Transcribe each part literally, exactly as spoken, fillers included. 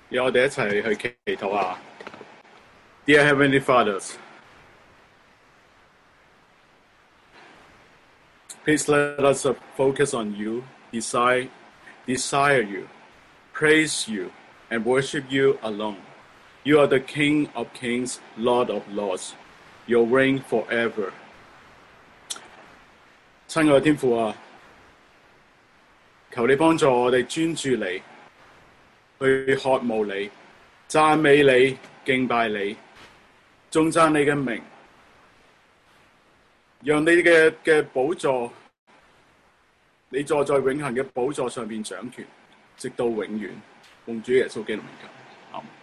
讓我哋一齊去祈禱啊 ！Dear Heavenly Fathers, please let us focus on you, desire, desire you, praise you, and worship you alone. You are the King of kings, Lord of lords. Your reign forever. 親愛嘅天父啊，求你幫助我哋專注你，去渴慕你、讚美你、敬拜你、頌讚你嘅名，讓你嘅嘅寶座，你坐在永恆嘅寶座上面掌權，直到永遠。奉主耶穌基督名求，阿們。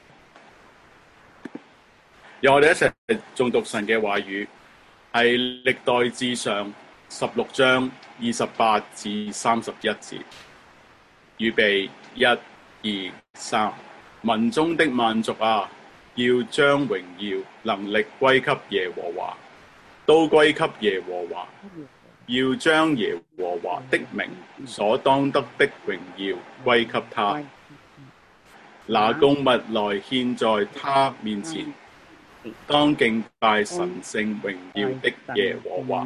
讓我哋一齊誦讀神嘅話語，係歷代志上十六章二十八至三十一節。預備一、二、三，民中的萬族啊，要將榮耀能力歸給耶和華，都歸給耶和華。要將耶和華的名所當得的榮耀歸給他，拿供物來獻在他面前，當敬拜神聖榮耀的耶和華。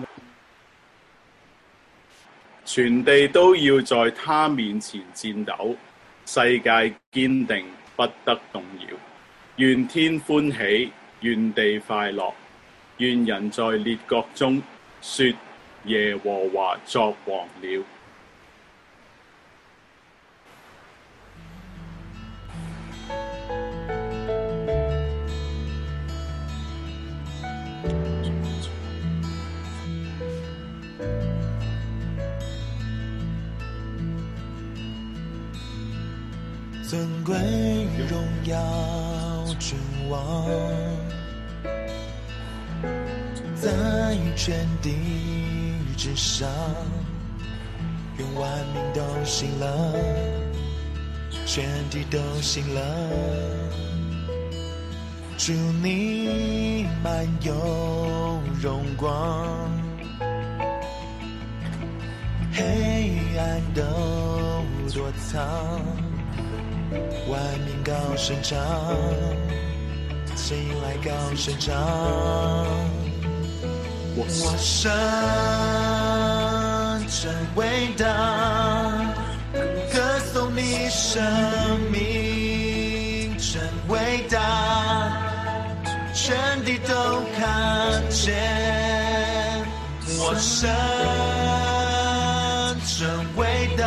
全地都要在他面前戰鬥，世界堅定不得動搖。願天歡喜，願地快樂，願人在列國中說耶和華作王了。 尊贵荣耀君王，在全地之上，愿万民都信了，全地都信了。主你满有荣光，黑暗都躲藏，万民高声唱，声音来高声唱。我神真伟大，歌颂你生命真伟大，全地都看见。我神真伟大，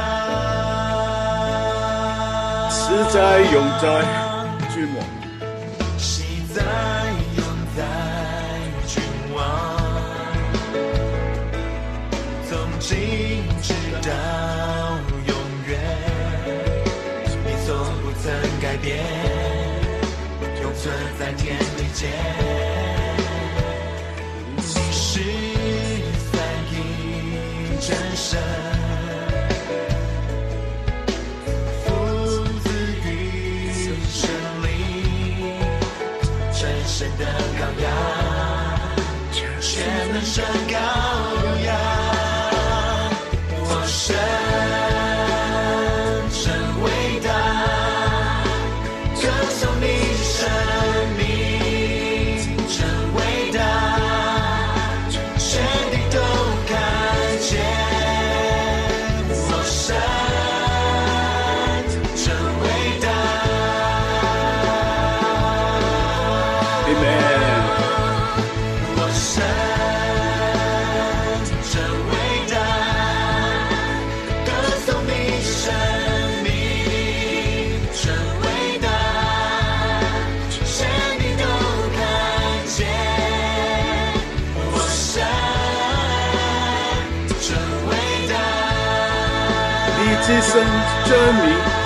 实在永在君王， 昔在永在君王，从今直到永远，你从不曾改变，永存在天地间。你是三一真神，神的羔羊，全能神羔羊，我神真伟大，歌颂你生命真伟大，全地都看见，我神真伟大。我神真伟大，歌颂你生命真伟大，全地都看见。我神真伟大， 你至圣真名。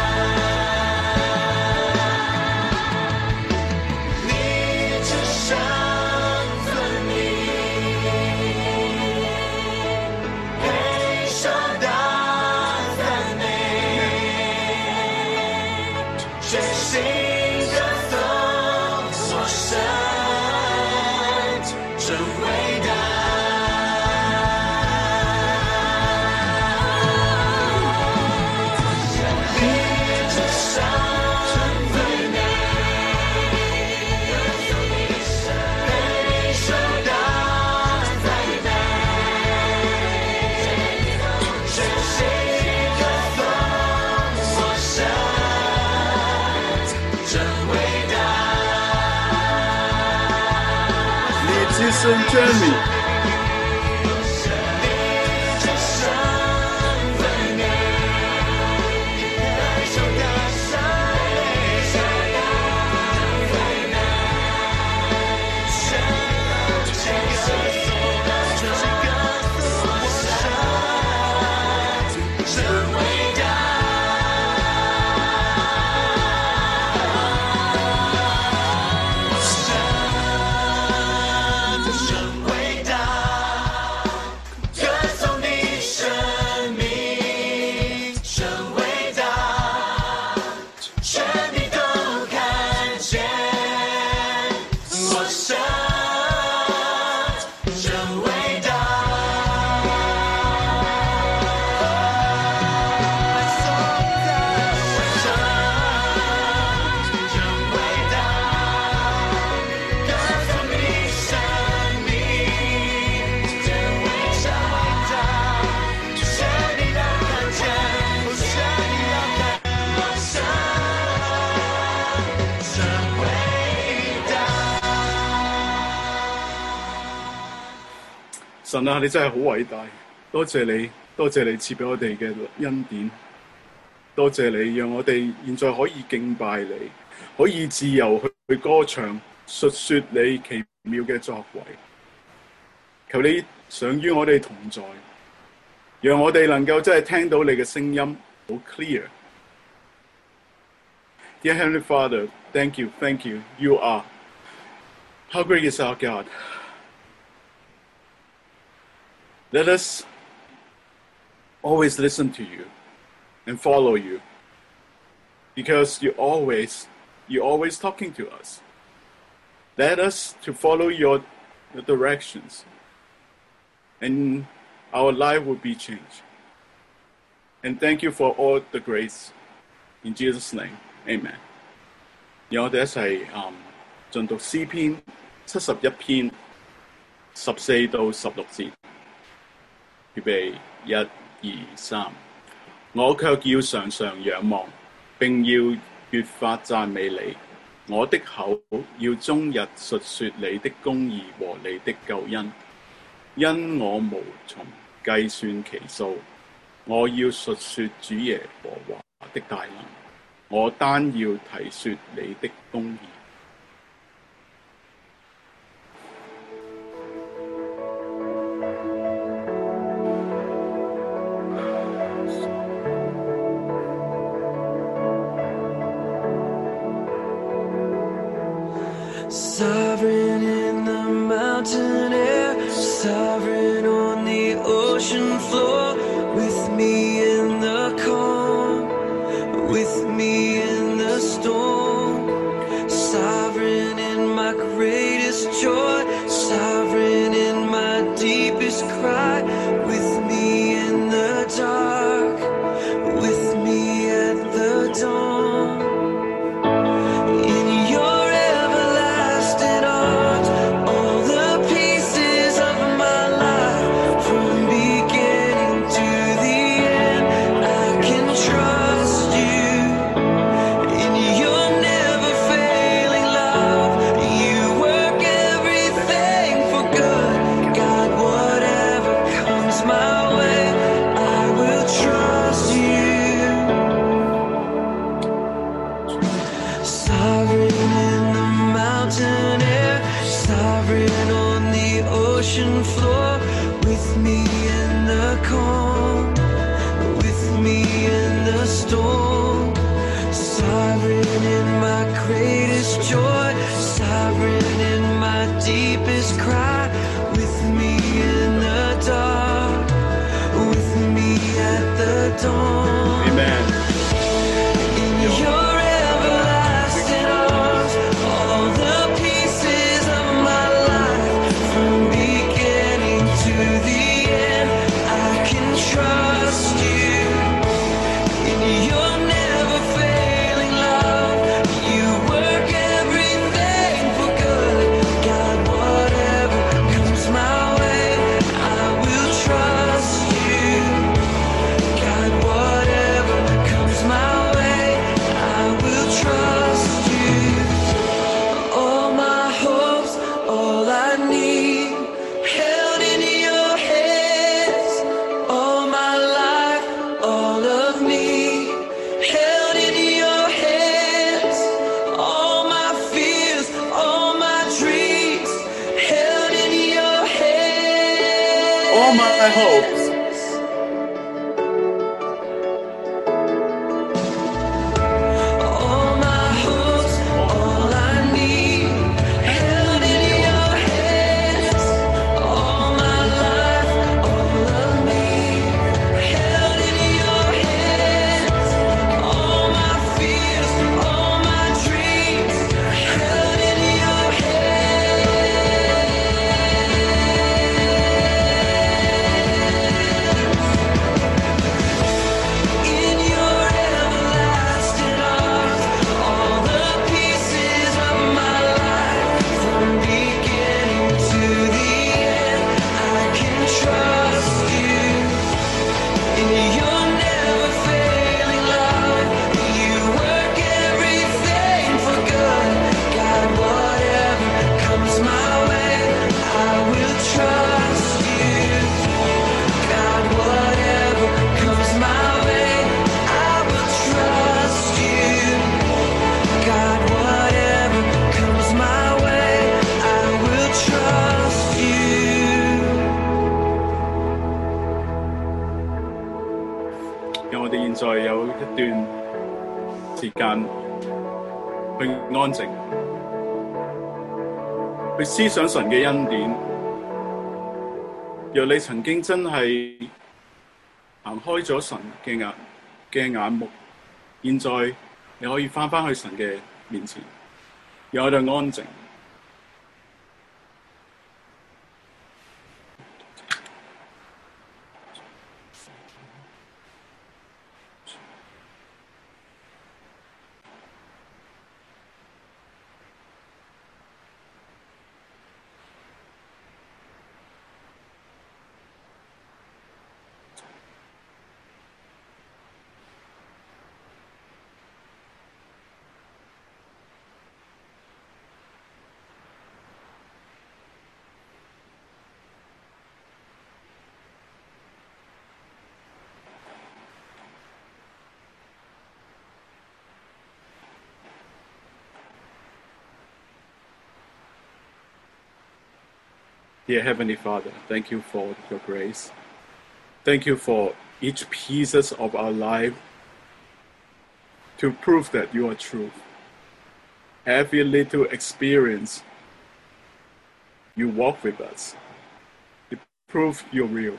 你至上。 Assistant Jeremy。神啊，你真係好偉大，多謝你，多謝你賜俾我哋嘅恩典，多謝你讓我哋現在可以敬拜你，可以自由去歌唱，述說你奇妙嘅作為。求你常與我哋同在，讓我哋能夠真係聽到你嘅聲音，好 clear。Dear Heavenly Father, thank you, thank you, you are. How great is our God? Let us always listen to you and follow you, because you always, you're always talking to us. Let us to follow your, your directions, and our life will be changed. And thank you for all the grace. In Jesus' name, Amen. 讓我哋一齊嗯盡讀詩篇七十一篇十四到十六節。預備一、二、三，我卻要常常仰望，並要越發讚美你。我的口要終日述說你的公義和你的救恩，因我無從計算其數。我要述說主耶和華的大能，我單要提說你的公義。 Sovereign in the mountain air, sovereign on the ocean floor, with me in the calm, with me in the storm, sovereign in my greatest joy, sovereign in my deepest cry, with me in the dark, with me at the dawn. In your floor, with me in the calm, with me in the storm, sovereign in my greatest joy, sovereign in my deepest cry, with me in the dark, with me at the dawn. Amen. In your everlasting arms, all the pieces of my life, from beginning to the end, I can trust you. In your never failing love, you work everything for good. God, whatever comes my way, I will trust you. God, whatever comes all my hopes. All my hopes, all I need, held in your hands. All my life, all of me, held in your hands. All my fears, all my dreams, held in your hands. In your everlasting arms, all the pieces of my life, from beginning to the end, I can trust you. In your never failing love, you work everything for good. God, whatever comes my way, I will trust you. God, whatever comes my way, I will trust you. God, whatever comes my way, I will trust you. 讓我哋現在有一段時間去安靜，去思想神嘅恩典。若你曾經真係行開咗神嘅眼嘅眼目，現在你可以翻返去神嘅面前，讓我哋安靜。Dear Heavenly Father, thank you for your grace. Thank you for each pieces of our life to prove that you are true. Every little experience, you walk with us. You prove you're real.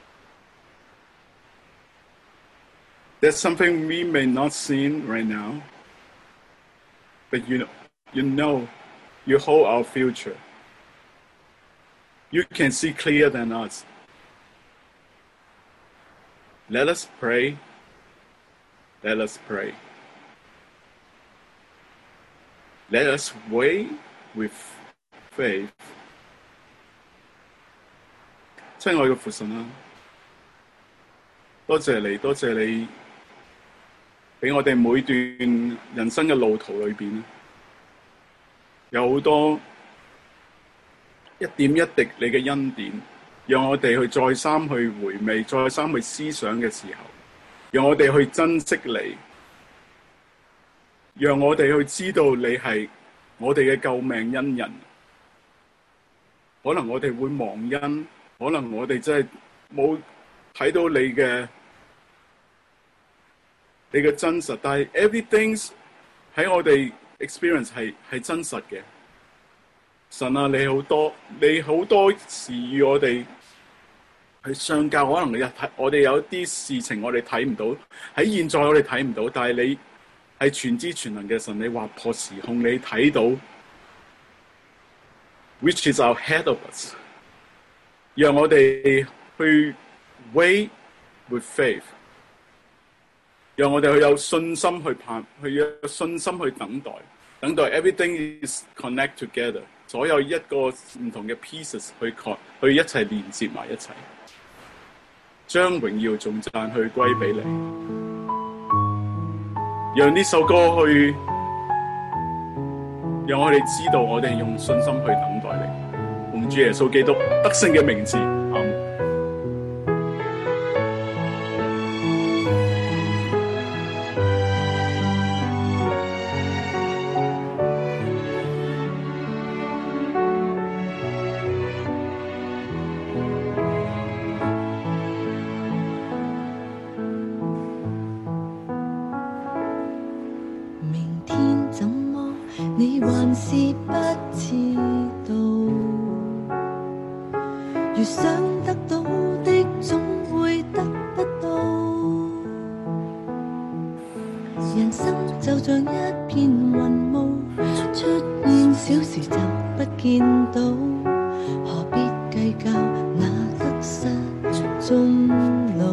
There's something we may not see right now, but you know, you know, you hold our future. You can see clearer than us. Let us pray. Let us pray. Let us wait with faith. 親愛嘅父神啊，多謝你，多謝你俾我哋每段人生嘅路途裏邊，有好多一點一滴你嘅恩典，讓我哋去再三去回味，再三去思想嘅時候，讓我哋去珍惜你，讓我哋去知道你係我哋嘅救命恩人。可能我哋會忘恩，可能我哋真係冇睇到你嘅你嘅真實，但係 everything 喺我哋 experience 係係真實嘅。神啊，你好多，你好多時與我哋去相交，可能你睇我哋有啲事情我哋睇唔到，喺現在我哋睇唔到，但係你係全知全能嘅神，你劃破時空，你睇到 ，which is ahead of us， 讓我哋去 wait with faith， 讓我哋去有信心去盼，去有信心去等待，等待 everything is connect together。所有一個唔同嘅 pieces 去去一齊連接埋一齊，將榮耀頌讚去歸俾你，讓呢首歌去，讓我哋知道我哋用信心去等待你，奉主耶穌基督得勝嘅名字，阿門。 越想得到的總會得不到。人生就像一片雲霧，出現小時就不見到，何必計較那得失終老。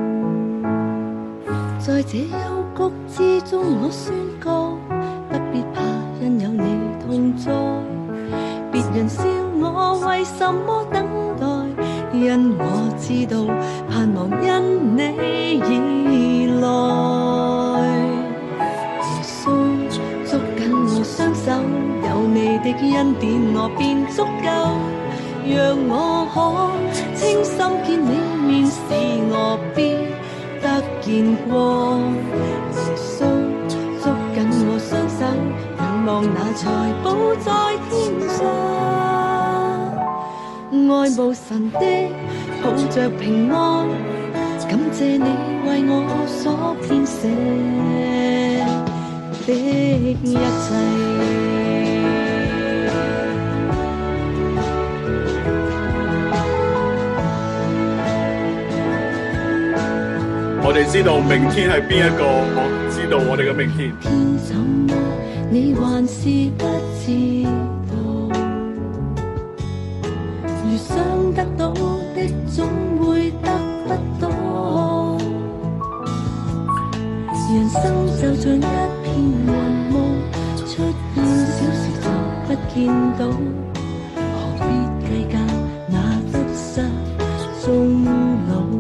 在這幽谷之中，我宣告，不必怕，因有你同在。別人笑我為什麼等待，因我知道盼望因你而來。耶穌捉緊我雙手，有你的恩典我便足夠，讓我可清心見你面，使我必得見光。耶穌捉緊我雙手，仰望那財寶在天上。愛慕神的抱着平安，感謝你為我所編寫的一切。 我哋知道明天係邊一個，我知道我哋嘅明天。 天怎麼你還是不知道？越想得到的總會得不到。人生就像一片雲霧，出現小時就不見到，何必計較那得失終老。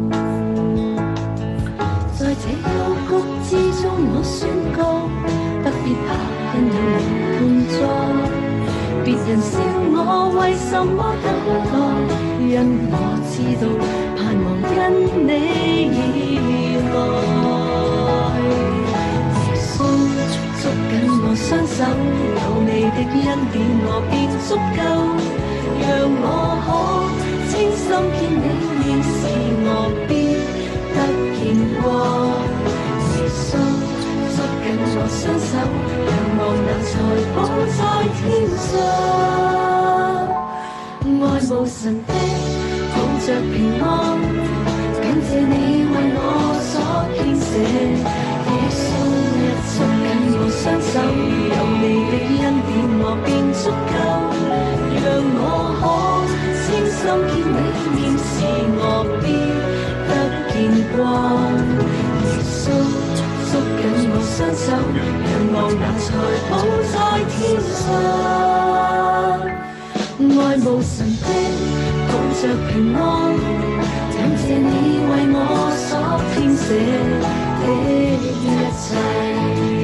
在這幽谷之中，我宣告，不必怕，因有你同在。別人笑我為什麼等待，因我知道盼望因你而來。耶穌捉緊我雙手，有你的恩典我便足夠，讓我可清心見你面，使我必得見光。耶穌捉緊我雙手，仰望那財寶在天上。愛慕神的抱着平安，感謝你為我所編寫。耶穌捉緊我雙手，有你的恩典我便足夠，讓我可清心見你面，使我必得見光。耶穌捉緊我雙手，仰望那財寶在天上。愛慕神的抱着平安，感謝你為我所編寫的一切。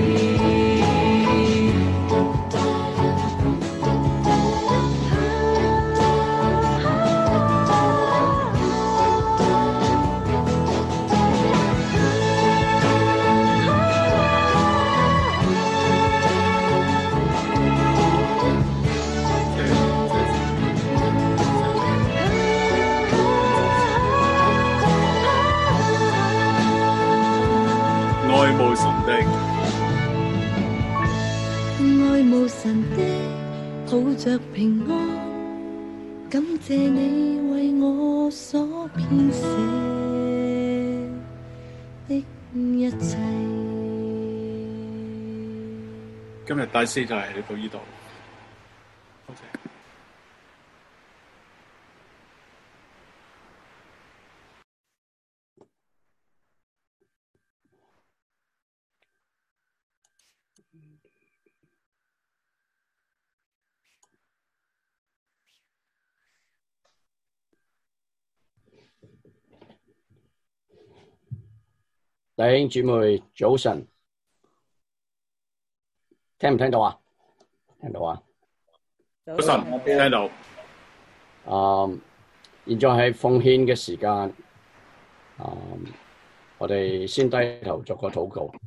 愛慕神的， 愛慕神的抱着平安，感謝你為我所編寫的一切。 今日第四就係嚟到呢度，多謝。 弟兄姊妹早晨，聽唔聽到啊？聽到啊？ 早晨，聽到。 啊、嗯，現在係奉獻嘅時間。啊、嗯，我哋先低頭作個禱告。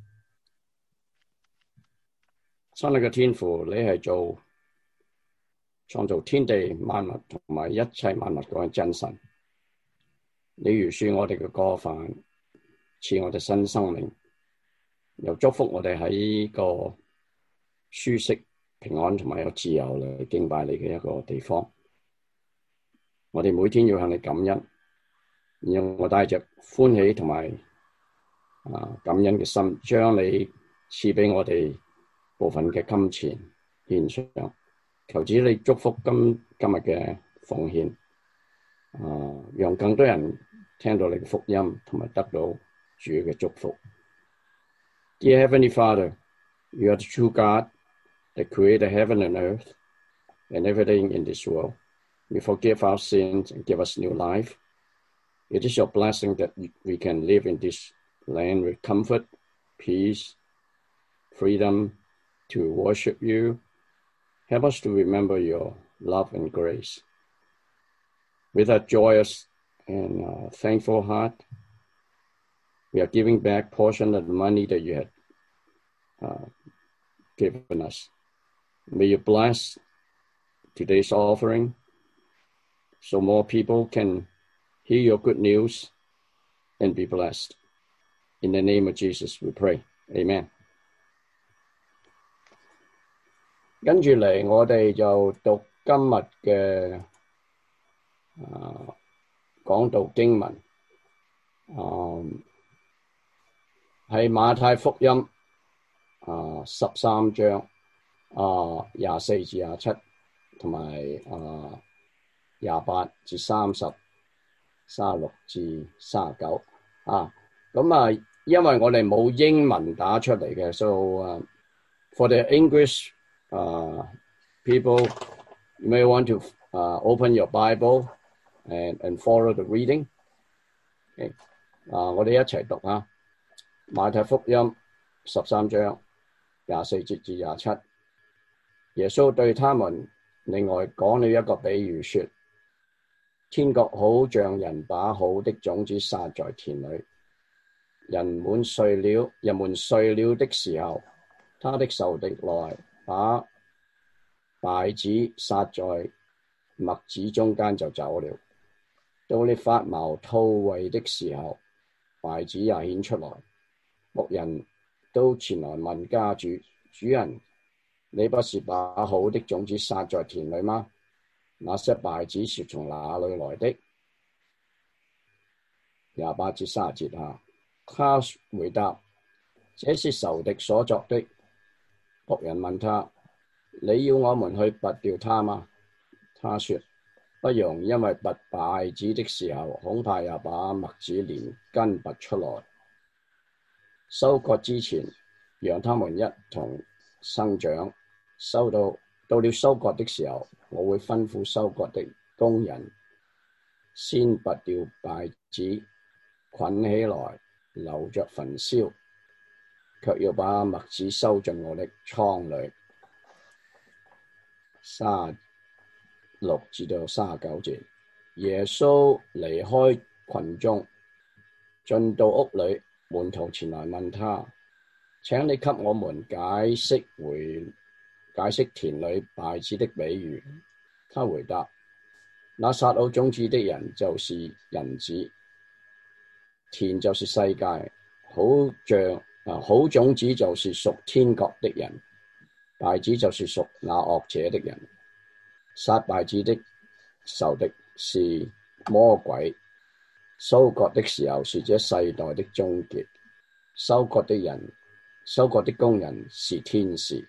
親愛嘅天父，你係做創造天地萬物同埋一切萬物嗰個真神。你饒恕我哋嘅過犯，賜我哋新生命，又祝福我哋喺呢個舒適、平安同埋有自由嚟敬拜你嘅一個地方。 我哋每天要向你感恩，然後我帶着歡喜同埋啊感恩嘅心，將你賜俾我哋部分嘅金錢獻上，求主你祝福今今日嘅奉獻，啊，讓更多人聽到你嘅福音，同埋得到主嘅祝福。Dear Heavenly Father, you are the true God that created heaven and earth and everything in this world. You forgive our sins and give us new life. It is your blessing that we can live in this land with comfort, peace, freedom to worship you. Help us to remember your love and grace. With a joyous and uh, thankful heart, we are giving back portion of the money that you had uh, given us. May you bless today's offering so more people can hear your good news and be blessed. In the name of Jesus, we pray. Amen. 跟住嚟，我哋就讀今日嘅啊講道經文，啊係馬太福音啊十三章啊廿四至廿七，同埋啊廿八至三十、三十六至三十九啊。咁啊，因為我哋冇英文打出嚟嘅 ，so、uh, for the English uh, people, you may want to uh, open your Bible and and follow the reading. Okay. 啊，我哋一齊讀啊，馬太福音十三章廿四節至廿七。耶穌對他們另外講了一個比喻，說：天國好像人把好的種子撒在田裏。人滿睡了，人們睡了的時候，他的仇敵來把稗子撒在麥子中間就走了。到你發毛吐穗的時候，稗子也顯出來。牧人都前來問家主：主人，你不是把好的種子撒在田裏嗎？那些稗子是從哪裏來的？廿八至三十節下。他回答：這是仇敵所作的。僕人問他：你要我們去拔掉它嗎？他說：不用，因為拔稗子的時候，恐怕也把麥子連根拔出來。收割之前，讓他們一同生長。收到到了收割的時候，我會吩咐收割的工人先拔掉稗子，捆起來，留着焚燒，卻要把麥子收進我的倉裏。三十六至到三十九節，耶穌離開群眾，進到屋裏，門徒前來問他：請你給我們解釋回解釋田裏稗子的比喻。他回答：那撒好種子的人就是人子。田就是世界，好像啊好種子就是屬天國的人，稗子就是屬那惡者的人。撒稗子的仇敵是魔鬼。收割的時候是這世代的終結，收割的人、收割的工人是天使。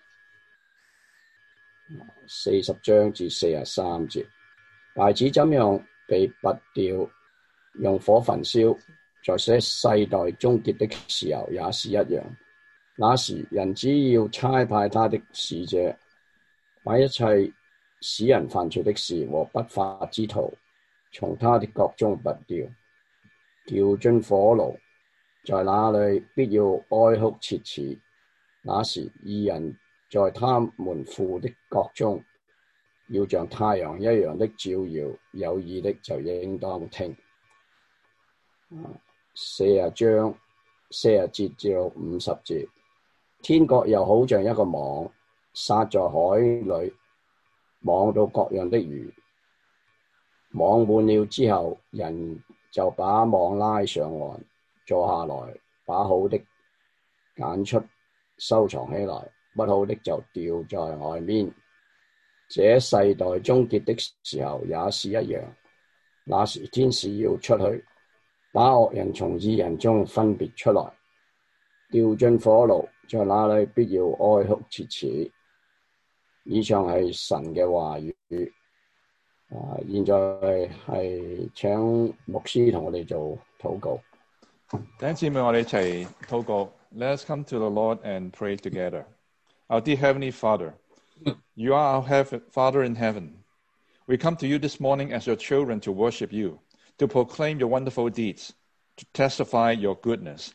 四十章至四十三節，稗子怎樣被拔掉，用火焚燒。在這世代終結的時候也是一樣。那時人只要差派他的使者，把一切使人犯罪的事和不法之徒從他的國中拔掉，掉進火爐，在那裡必要哀哭切齒。那時義人在他們父的國中，要像太陽一樣的照耀。有耳的就應當聽。四十章四十節至到五十節，天國又好像一個網，撒在海裏，網到各樣的魚。網滿了之後，人就把網拉上岸，坐下來，把好的揀出，收藏起來，不好的就掉在外面。這世代終結的時候也是一樣。 那時天使要出去，把惡人從義人中分別出來，掉進火爐，在那裡必要哀哭切齒。以上係神嘅話語。啊，現在係請牧師同我哋做禱告。 弟兄姊妹，我哋一齊禱告。Let's come to the Lord and pray together. Our dear Heavenly Father, you are our heaven, Father in heaven. We come to you this morning as your children to worship you, to proclaim your wonderful deeds, to testify your goodness,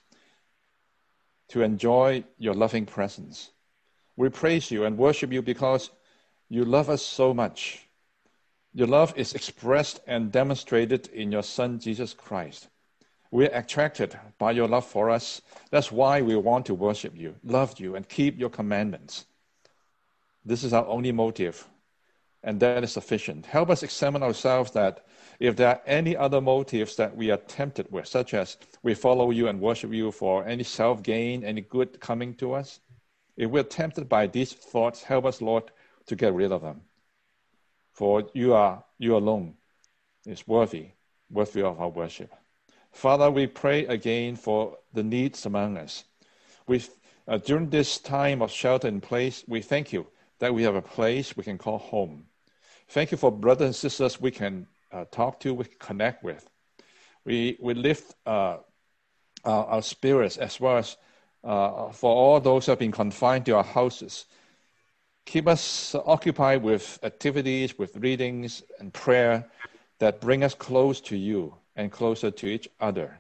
to enjoy your loving presence. We praise you and worship you because you love us so much. Your love is expressed and demonstrated in your Son, Jesus Christ. We are attracted by your love for us. That's why we want to worship you, love you, and keep your commandments. This is our only motive, and that is sufficient. Help us examine ourselves that if there are any other motives that we are tempted with, such as we follow you and worship you for any self-gain, any good coming to us, if we're tempted by these thoughts, help us, Lord, to get rid of them. For you are, you alone is worthy, worthy of our worship. Father, we pray again for the needs among us. We, uh, during this time of shelter in place, we thank you that we have a place we can call home. Thank you for brothers and sisters we can uh, talk to, we can connect with. We, we lift uh, our, our spirits as well as uh, for all those who have been confined to our houses. Keep us occupied with activities, with readings and prayer that bring us close to you and closer to each other.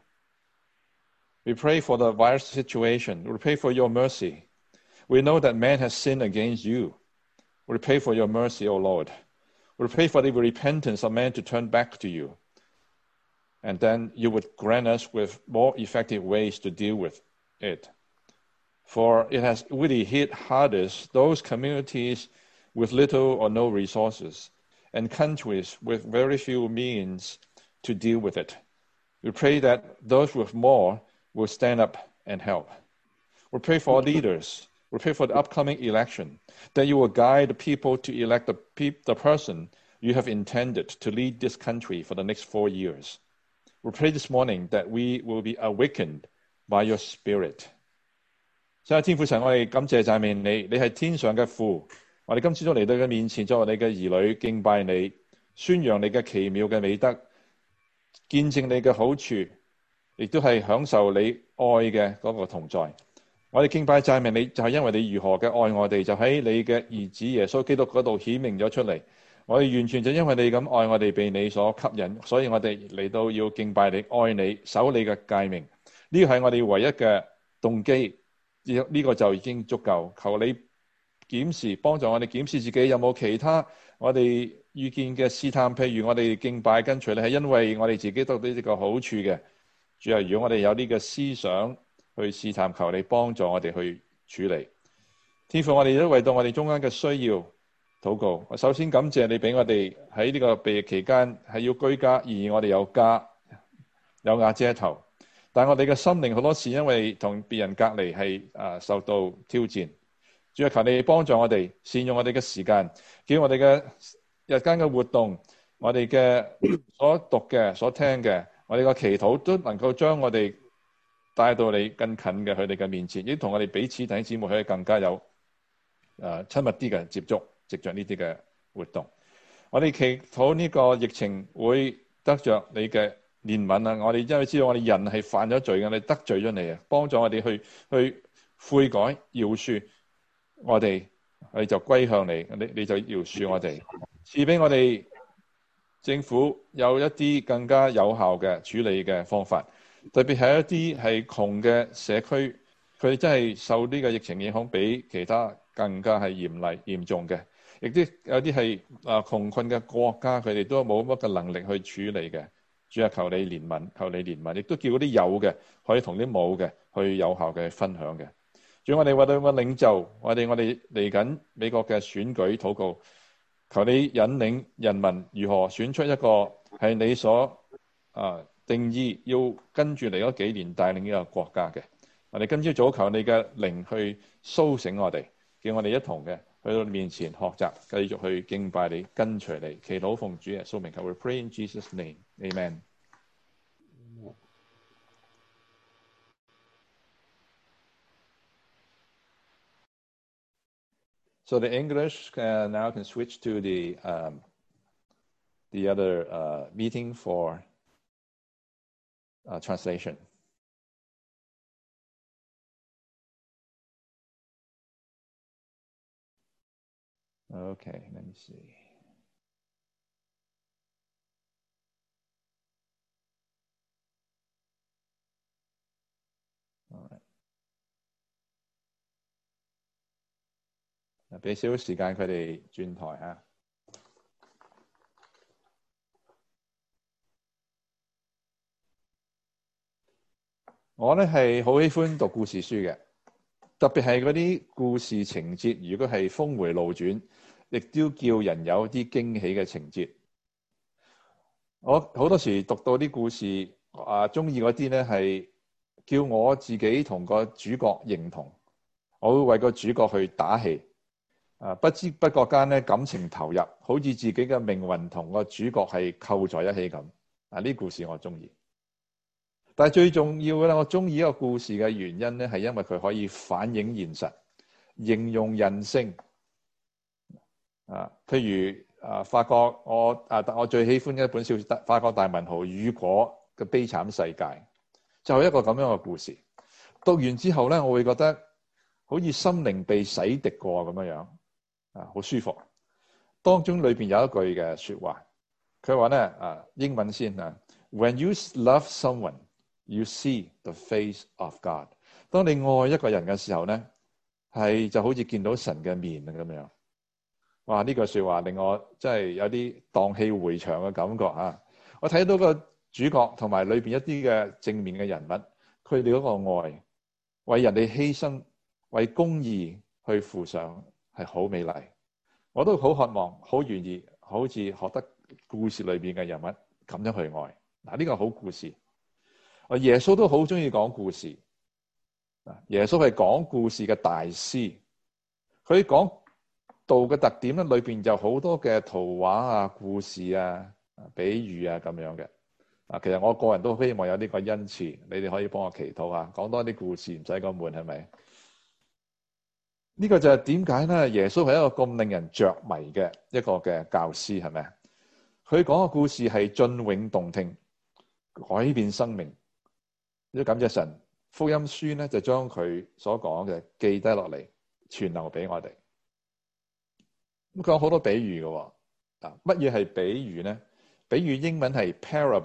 We pray for the virus situation. We pray for your mercy. We know that man has sinned against you. We pray for your mercy, O Lord. We pray for the repentance of man to turn back to you. And then you would grant us with more effective ways to deal with it. For it has really hit hardest those communities with little or no resources and countries with very few means to deal with it. We pray that those with more will stand up and help. We pray for our leaders. We pray for the upcoming election, that you will guide the people to elect the, pe- the person you have intended to lead this country for the next four years. We pray this morning that we will be awakened by your Spirit. 所以天父神，我哋感謝讚美你，你係天上嘅父。我哋今朝早嚟到你面前，作為你嘅兒女，敬拜你，宣揚你嘅奇妙嘅美德，見證你嘅好處，亦都係享受你愛嘅嗰個同在。我哋敬拜讚美你，就係因為你如何嘅愛我哋，就喺你嘅兒子耶穌基督嗰度顯明咗出嚟。我哋完全就因為你咁愛我哋，被你所吸引，所以我哋嚟到要敬拜你、愛你、守你嘅誡命。呢個係我哋唯一嘅動機。呢個就已經足夠，求你檢視，幫助我哋檢視自己有冇其他我哋遇見嘅試探，譬如我哋敬拜跟隨你係因為我哋自己得到呢個好處嘅。主啊，如果我哋有呢個思想去試探，求你幫助我哋去處理。天父，我哋都為到我哋中間嘅需要禱告。我首先感謝你俾我哋喺呢個避疫期間係要居家，而我哋有家有瓦遮頭。但我哋嘅心靈好多時因為同別人隔離係啊受到挑戰。主啊，求你幫助我哋善用我哋嘅時間，叫我哋嘅日間嘅活動，我哋嘅所讀嘅、所聽嘅，我哋嘅祈禱都能夠將我哋帶到你更近嘅佢哋嘅面前，亦同我哋彼此弟兄姊妹可以更加有誒親密啲嘅接觸，藉着呢啲嘅活動。我哋祈禱呢個疫情會得着你嘅憐憫啊！我哋因為知道我哋人係犯咗罪嘅，你得罪咗你啊，幫助我哋去去悔改饒恕我哋，我哋就歸向你，你你就饒恕我哋，賜俾我哋政府有一啲更加有效嘅處理嘅方法，特別係一啲係窮嘅社區，佢哋真係受呢個疫情影響比其他更加係嚴厲嚴重嘅，亦都有啲係啊窮困嘅國家，佢哋都冇乜嘅能力去處理嘅。主啊，求你憐憫，求你憐憫，亦都叫嗰啲有嘅可以同啲冇嘅去有效嘅分享嘅。主，我哋為到個領袖，我哋我哋嚟緊美國嘅選舉禱告，求你引領人民如何選出一個係你所啊定義要跟住嚟嗰幾年帶領呢個國家嘅。我哋今朝早求你嘅靈去甦醒我哋，叫我哋一同嘅去到你面前學習，繼續去敬拜你，跟隨你，祈禱奉主耶穌名求。We pray in Jesus' name, Amen. So the English uh, now can switch to the um, the other uh, meeting for uh, translation. Okay, let me see. All right. 俾少少時間佢哋轉台嚇。我咧係好喜歡讀故事書嘅，特別係嗰啲故事情節，如果係峰迴路轉，亦都叫人有啲驚喜嘅情節。我好多時讀到啲故事啊，中意嗰啲咧係叫我自己同個主角認同，我會為個主角去打氣。啊！不知不覺間咧，感情投入，好似自己嘅命運同個主角係扣在一起咁。啊！呢故事我中意，但係最重要嘅咧，我中意呢個故事嘅原因咧，係因為佢可以反映現實，形容人性。啊，譬如啊，法國我啊，我最喜歡嘅一本小說，法國大文豪雨果嘅《悲慘世界》，就係一個咁樣嘅故事。讀完之後咧，我會覺得好似心靈被洗滌過咁樣樣。啊，好舒服。當中裏邊有一句嘅說話，佢話咧啊，英文先啊 ，When you love someone, you see the face of God。當你愛一個人嘅時候咧，係就好似見到神嘅面咁樣。哇！呢句說話令我真係有啲蕩氣迴腸嘅感覺啊！我睇到個主角同埋裏邊一啲嘅正面嘅人物，佢哋嗰個愛，為人哋犧牲，為公義去付上。係好美麗，我都好渴望，好願意，好似學得故事裏邊嘅人物咁樣去愛。嗱，呢個好故事。啊，耶穌都好中意講故事。啊，耶穌係講故事嘅大師。佢講道嘅特點咧，裏邊就好多嘅圖畫啊、故事啊、比喻啊咁樣嘅。啊，其實我個人都希望有呢個恩賜，你哋可以幫我祈禱下，講多啲故事，唔使咁悶，係咪？呢個就係點解咧？耶穌係一個咁令人着迷嘅一個嘅教師，係咪？佢講嘅故事係雋永動聽，改變生命。都感謝神，福音書咧就將佢所講嘅記低落嚟，傳留俾我哋。咁講好多比喻嘅喎。啊，乜嘢係比喻咧？比喻英文係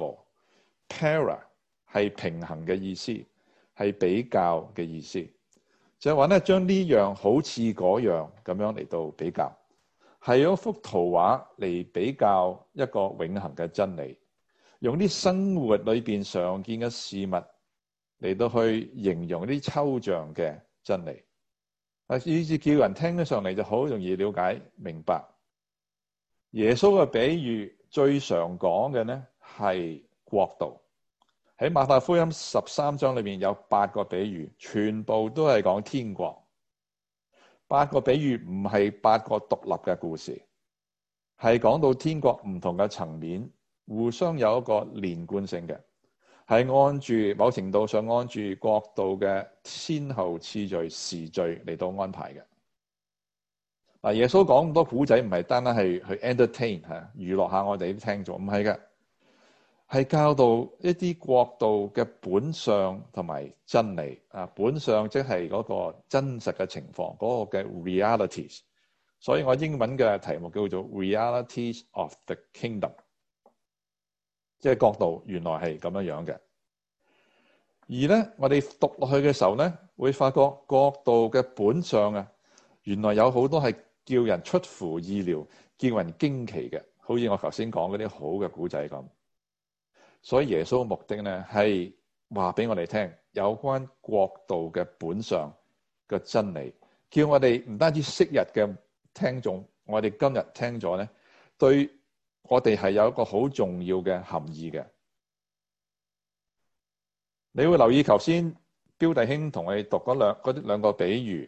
parable，para 係平衡嘅意思，係比較嘅意思。就係話咧，將呢樣好似嗰樣咁樣嚟到比較，係用一幅圖畫嚟比較一個永恆嘅真理，用啲生活裏邊常見嘅事物嚟到去形容啲抽象嘅真理，啊，以至叫人聽得上嚟就好容易了解明白。耶穌嘅比喻最常講嘅咧係國度。喺馬太福音十三章裏面有八個比喻，全部都係講天國。八個比喻唔係八個獨立嘅故事，係講到天國唔同嘅層面，互相有一個連貫性嘅，係按住某程度上按住國度嘅先後次序時序嚟到安排嘅。嗱，耶穌講咁多古仔，唔係單單係去 entertain 嚇娛樂下我哋啲聽眾，唔係嘅。係教導一啲國度嘅本相同埋真理啊，本相即係嗰個真實嘅情況，嗰、那個嘅 realities。所以我英文嘅題目叫做 Realities of the Kingdom， 即係國度原來係咁樣樣嘅。而咧，我哋讀落去嘅時候咧，會發覺國度嘅本相啊，原來有好多係叫人出乎意料、叫人驚奇嘅，好似我頭先講嗰啲好嘅古仔咁。所以耶穌嘅目的咧係話俾我哋聽有關國度嘅本相嘅真理，叫我哋唔單止昔日嘅聽眾，我哋今日聽咗咧，對我哋係有一個好重要嘅含義嘅。你會留意頭先標弟兄同我哋讀嗰兩嗰啲兩個比喻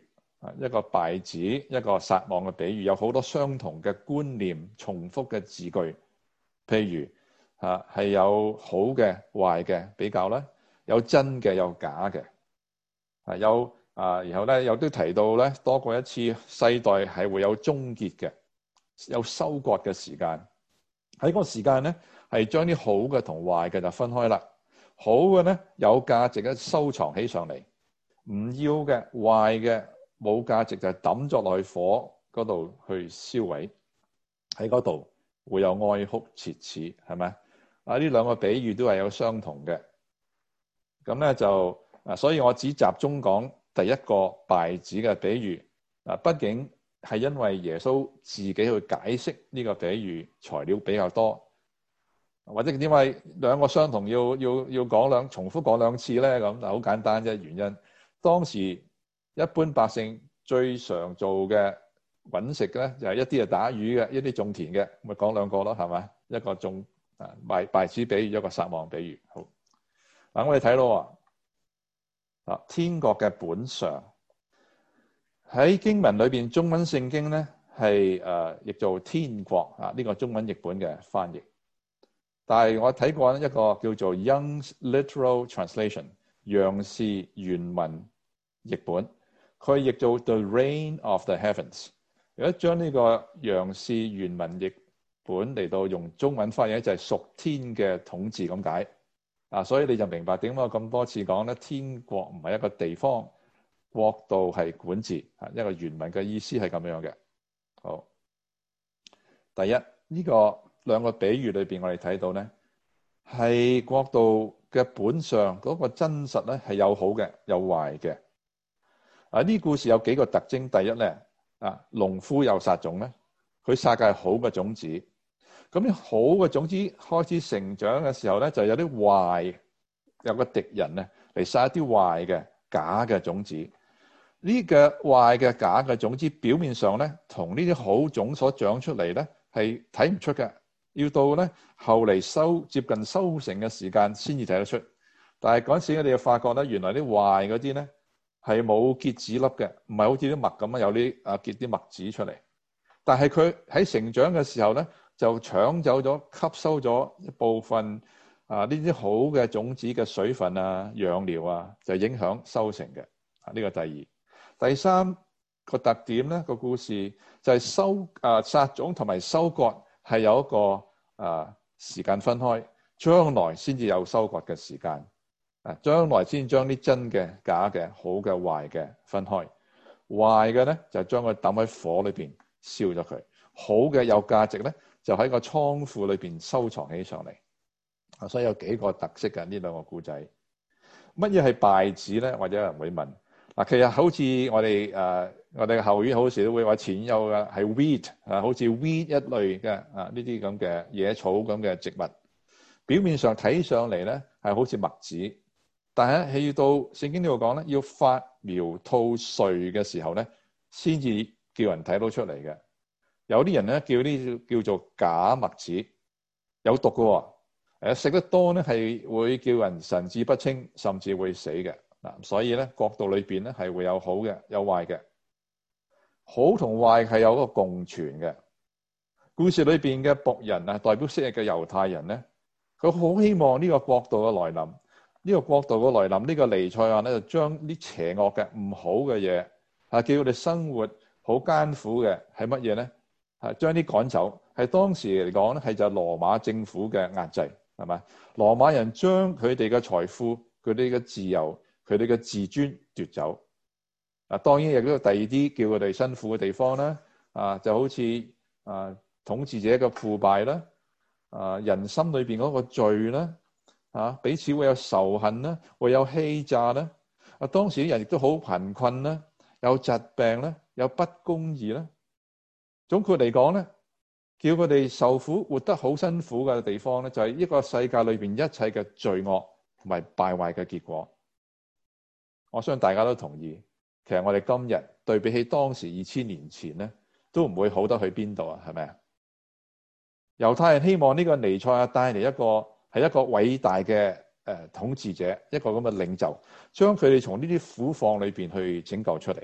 啊，一個稗子，一個撒網嘅比喻，有好多相同嘅觀念、重複嘅字句。譬如啊，係有好嘅、壞嘅比較啦，有真嘅、有假嘅，啊有啊，然後咧有啲提到咧多過一次，世代係會有終結嘅，有收割嘅時間。喺嗰個時間咧，係將啲好嘅同壞嘅就分開啦。好嘅咧有價值嘅收藏起上嚟，唔要嘅壞嘅冇價值就抌咗落去火嗰度去燒毀。喺嗰度會有哀哭切齒，係咪啊？呢兩個比喻都係有相同嘅。咁咧就啊，所以我只集中講第一個稗子嘅比喻。啊，畢竟係因為耶穌自己去解釋呢個比喻材料比較多，或者點解兩個相同要要要講兩重複講兩次咧？咁嗱，好簡單啫，原因當時一般百姓最常做嘅揾食咧，就係一啲係打魚嘅，一啲種田嘅，咪講兩個咯，係咪？一個種啊稗稗子比喻，一個撒網比喻。好，嗱我哋睇到啊，天國嘅本相喺經文裏邊，中文聖經咧係誒譯做天國啊，呢個中文譯本嘅翻譯。但係我睇過一個叫做 Young's Literal Translation 楊氏原文譯本，佢譯做 The Reign of the Heavens。如果將呢個楊氏原文譯本嚟到用中文翻譯，就係屬天嘅統治咁解啊。所以你就明白點解我咁多次講咧，天國唔係一個地方，國度係管治啊。一個原文嘅意思係咁樣嘅。好，第一呢個兩個比喻裏邊，我哋睇到咧係國度嘅本相嗰個真實咧係有好嘅有壞嘅。啊，呢故事有幾個特徵。第一咧啊，農夫有撒種咧，佢撒嘅係好嘅種子。咁啲好嘅種子開始成長嘅時候咧，就有啲壞，有個敵人咧嚟撒一啲壞嘅假嘅種子。呢個壞嘅假嘅種子表面上咧，同呢啲好種所長出嚟咧係睇唔出嘅。要到咧後嚟收接近收成嘅時間先至睇得出。但係嗰陣時我哋就發覺咧，原來啲壞嗰啲咧係冇結子粒嘅，唔係好似啲麥咁樣有啲啊結啲麥子出嚟。但係佢喺成長嘅時候咧，就搶走咗、吸收咗一部分啊呢啲好嘅種子嘅水分啊、養料啊，就影響收成嘅。啊，呢個第二。第三個特點咧，個故事就係收啊撒種同埋收割。係有一個啊時間分開，將來先至有收割嘅時間。啊，將來先將啲真嘅、假嘅、好嘅、壞嘅分開。壞嘅咧就將佢抌喺火裏邊燒咗佢。好嘅有價值咧，就喺個倉庫裏邊收藏起上嚟。啊，所以有幾個特色嘅呢兩個故仔。乜嘢係稗子咧？或者有人會問。嗱，其實好似我哋誒、呃，我哋嘅後院好時都會話前有嘅係 wheat 啊，好似 wheat 一類嘅啊呢啲咁嘅野草咁嘅植物，表面上睇上嚟咧係好似麥子，但係去到聖經呢度講咧，要發苗吐穗嘅時候咧，先至叫人睇到出嚟嘅。有啲人咧叫呢叫做假麥子，有毒嘅喎，誒食得多咧係會叫人神志不清，甚至會死嘅。嗱，所以咧國度裏邊咧係會有好嘅，有壞嘅。好同壞係有一個共存嘅。故事裏邊嘅僕人啊，代表昔日嘅猶太人咧，佢好希望呢個國度嘅來臨。呢、這個國度嘅來臨，呢、這個彌賽亞咧就將啲邪惡嘅唔好嘅嘢啊，叫佢哋生活好艱苦嘅係乜嘢咧？係將啲趕走。係當時嚟講咧，係就羅馬政府嘅壓制，係咪？羅馬人將佢哋嘅財富、佢哋嘅自由、佢哋嘅自尊奪走。啊，當然亦都有第二啲叫佢哋辛苦嘅地方啦。啊，就好似啊統治者嘅腐敗啦，啊人心裏邊嗰個罪啦，啊彼此會有仇恨啦，會有欺詐啦。啊，當時啲人亦都好貧困啦，有疾病啦，有不公義啦。總括嚟講咧，叫佢哋受苦、活得好辛苦嘅地方咧，就係一個世界裏邊一切嘅罪惡同埋敗壞嘅結果。我相信大家都同意。其實我哋今日對比起當時二千年前咧，都唔會好得去邊度啊？係咪啊？猶太人希望呢個彌賽亞帶嚟一個係一個偉大嘅誒統治者，一個咁嘅領袖，將佢哋從呢啲苦況裏邊去拯救出嚟。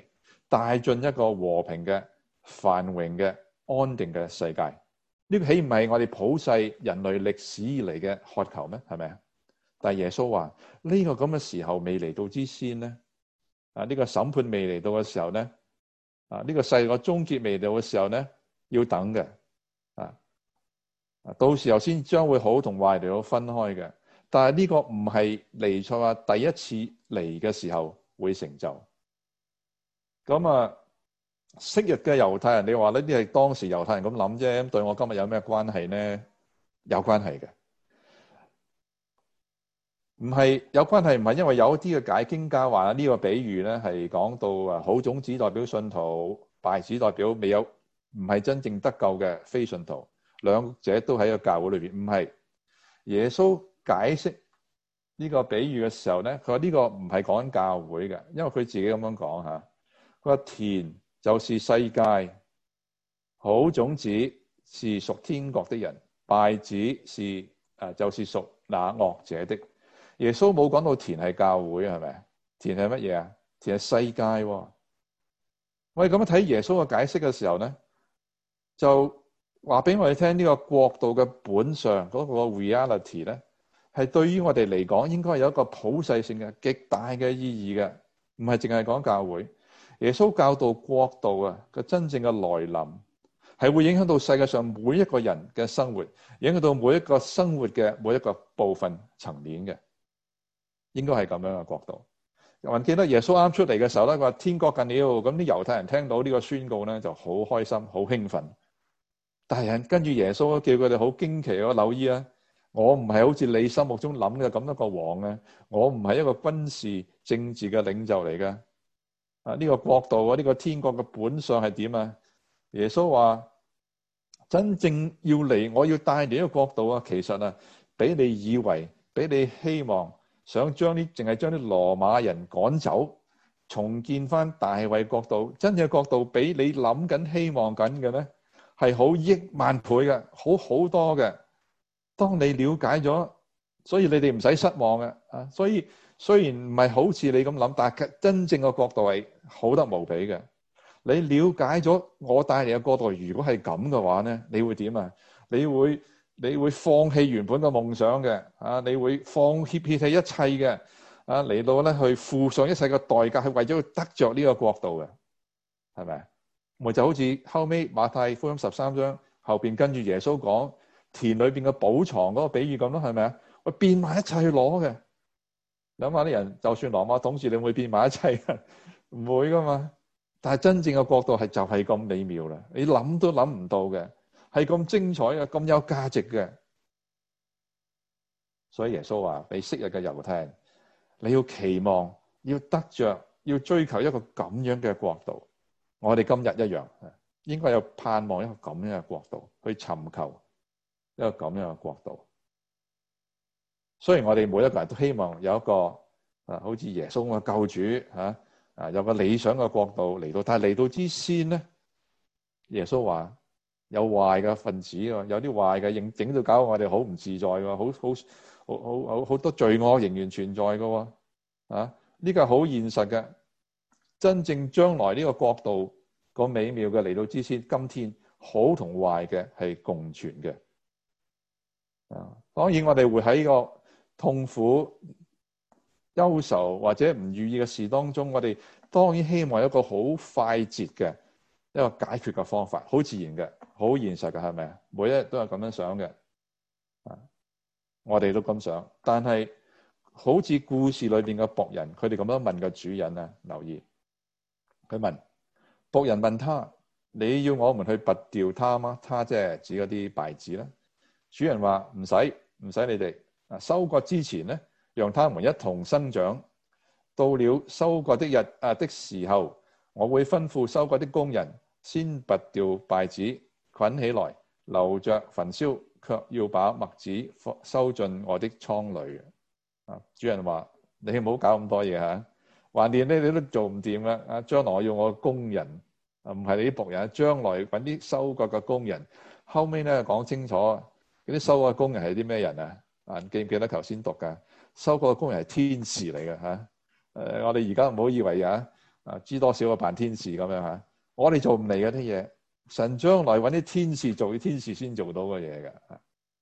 帶進一個和平嘅、繁榮嘅、安定嘅世界。呢個豈唔係我哋普世人類歷史以嚟嘅渴求咩？係咪啊？但係耶穌話呢個咁嘅時候未嚟到之先咧，啊呢個審判未嚟到嘅時候咧，啊呢個世界終結未到嘅時候咧，要等嘅，啊到時候先將會好同壞嚟到分開嘅。但係呢個唔係彌賽亞第一次嚟嘅時候會成就。咁啊，昔日嘅猶太人，你話呢啲係當時猶太人咁諗啫，咁對我今日有咩關係呢？有關係嘅，唔係有關係，唔係因為有一啲嘅解經家話呢個比喻咧係講到啊好種子代表信徒，敗子代表未有唔係真正得救嘅非信徒，兩者都喺個教會裏邊。唔係耶穌解釋呢個比喻嘅時候咧，佢話呢個唔係講緊教會嘅，因為佢自己咁樣講吓。佢話田就是世界，好種子是屬天國的人，敗子是誒、呃、就是屬那惡者的。耶穌冇講到田係教會，係咪？田係乜嘢啊？田係世界、哦。我哋咁樣睇耶穌嘅解釋嘅時候咧，就話俾我哋聽呢個國度嘅本相嗰、那個 reality 咧，係對於我哋嚟講應該有一個普世性嘅極大嘅意義嘅，唔係淨係講教會。耶穌教導國度啊嘅真正嘅來臨，係會影響到世界上每一個人嘅生活，影響到每一個生活嘅每一個部分層面嘅，應該係咁樣嘅國度。還記得耶穌啱出嚟嘅時候咧，佢話天國近了，咁啲猶太人聽到呢個宣告咧就好開心、好興奮。但係跟住耶穌叫佢哋好驚奇，我留意啊，我唔係好似你心目中諗嘅咁一個王啊，我唔係一個軍事政治嘅領袖嚟嘅。啊！呢個國度啊，呢個天國嘅本相係點啊？耶穌話：真正要嚟，我要帶嚟呢個國度啊，其實啊，比你以為，比你希望，想將啲淨係將啲羅馬人趕走，重建翻大衛國度，真正嘅國度比你諗緊、希望緊嘅咧，係好億萬倍嘅，好好多嘅。當你了解咗，所以你哋唔使失望嘅啊！所以雖然唔係好似你咁諗，但係真正嘅國度係好得無比嘅。你了解咗我帶嚟嘅國度，如果係咁嘅話咧，你會點啊？你會你會放棄原本嘅夢想嘅啊！你會放棄棄棄一切嘅啊，嚟到咧去付上一切嘅代價，係為咗去得着呢個國度嘅，係咪？咪就好似後尾馬太福音十三章後邊跟住耶穌講田裏邊嘅寶藏嗰個比喻咁咯，係咪啊？我變埋一切去攞嘅。諗下啲人，就算羅馬統治，你會變埋一切嘅？唔會噶嘛。但係真正嘅國度係就係咁美妙啦，你諗都諗唔到嘅，係咁精彩嘅，咁有價值嘅。所以耶穌話俾昔日嘅猶太人，你要期望，要得着，要追求一個咁樣嘅國度。我哋今日一樣，應該有盼望一個咁樣嘅國度，去尋求一個咁樣嘅國度。雖然我哋每一個人都希望有一個啊，好似耶穌咁嘅救主吓啊，有個理想嘅國度嚟到，但係嚟到之先咧，耶穌話有壞嘅分子喎，有啲壞嘅影整到搞到我哋好唔自在喎，好好好好好好多罪惡仍然存在嘅喎啊！呢個係好現實嘅，真正將來呢個國度個美妙嘅嚟到之先，今天好同壞嘅係共存嘅啊！當然我哋會喺個痛苦、憂愁或者唔如意嘅事當中，我哋當然希望有一個好快捷嘅一個解決嘅方法，好自然嘅，好現實嘅，係咪啊？每一日都係咁樣想嘅，啊，我哋都咁想。但係好似故事裏邊嘅僕人，佢哋咁樣問個主人啊，留意佢問僕人問他：你要我們去拔掉他嗎？他即係指嗰啲稗子啦。主人話：唔使，唔使你哋。啊！收割之前咧，讓他們一同生長。到了收割的日啊的時候，我會吩咐收割的工人先拔掉稗子，捆起來，留着焚燒，卻要把麥子收進我的倉裏。啊！主人話：你唔好搞咁多嘢嚇，橫掂咧你都做唔掂啦。啊！將來我要我嘅工人啊，唔係你啲僕人，將來揾啲收割嘅工人。後尾咧講清楚，嗰啲收割工人係啲咩人啊？啊，記唔記得頭先讀噶？收割嘅工人係天使嚟嘅嚇。誒、啊，我哋而家唔好以為啊， 啊，知多少個扮天使咁樣嚇。我哋做唔嚟嘅啲嘢，神將來揾啲天使做，啲天使先做到嘅嘢嘅。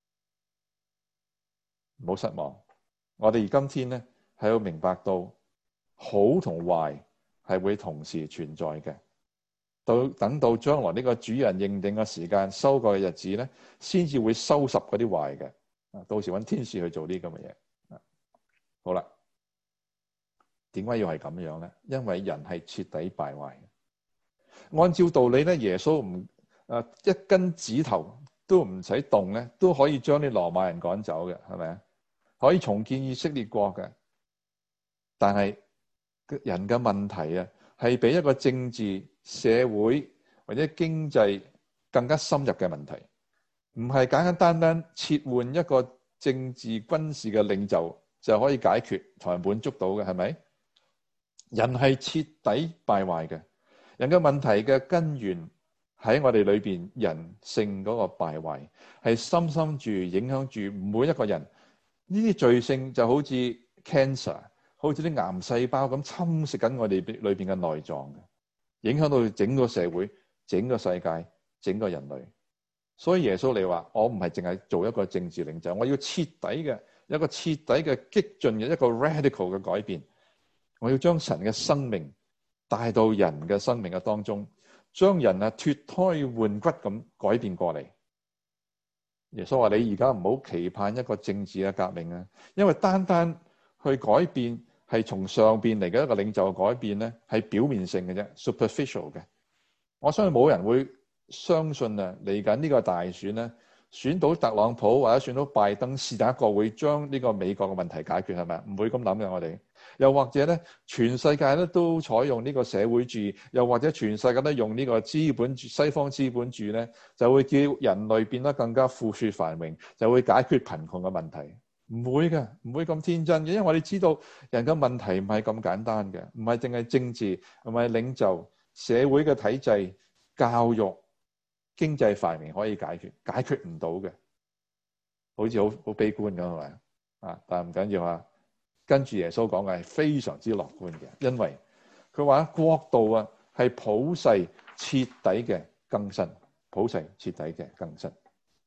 唔好失望，我哋而今天咧係要明白到好同壞係會同時存在嘅。到等到將來呢個主人認定嘅時間、收割嘅日子咧，先至會收拾嗰啲壞嘅。啊，到時揾天使去做啲咁嘅嘢。好啦，點解要係咁樣咧？因為人係徹底敗壞。按照道理咧，耶穌唔誒一根指頭都唔使動咧，都可以將啲羅馬人趕走嘅，係咪啊？可以重建以色列國嘅。但係人嘅問題啊，係比一個政治、社會或者經濟更加深入嘅問題，唔係簡簡單單切換一個政治軍事嘅領袖就可以解決同埋滿足到嘅，係咪？人係徹底敗壞嘅，人嘅問題嘅根源喺我哋裏邊人性嗰個敗壞，係深深住影響住每一個人。呢啲罪性就好似 cancer， 好似啲癌細胞咁侵蝕緊我哋裏邊嘅內臟嘅，影響到整個社會、整個世界、整個人類。所以耶穌你話：我唔係淨係做一個政治領袖，我要徹底嘅一個徹底嘅激進嘅一個 radical 嘅改變。我要將神嘅生命帶到人嘅生命嘅當中，將人啊脫胎換骨咁改變過嚟。耶穌話：你而家唔好期盼一個政治嘅革命啊，因為單單去改變係從上邊嚟嘅一個領袖嘅改變咧，係表面性嘅啫 ，superficial 嘅。我相信冇人會相信啊，嚟緊呢個大選咧，選到特朗普或者選到拜登，是但一個會將呢個美國嘅問題解決，係咪？唔會咁諗嘅，我哋。又或者咧，全世界咧都採用呢個社會主義，又或者全世界都用呢個資本主西方資本主義咧，就會叫人類變得更加富庶繁榮，就會解決貧窮嘅問題。唔會嘅，唔會咁天真嘅，因為我哋知道人嘅問題唔係咁簡單嘅，唔係淨係政治，唔係領袖、社會嘅體制、教育、經濟繁榮可以解決，解決唔到嘅，好似好好悲觀咁係咪啊？但係唔緊要啊。跟住耶穌講嘅係非常之樂觀嘅，因為佢話國度啊係普世徹底嘅更新，普世徹底嘅更新。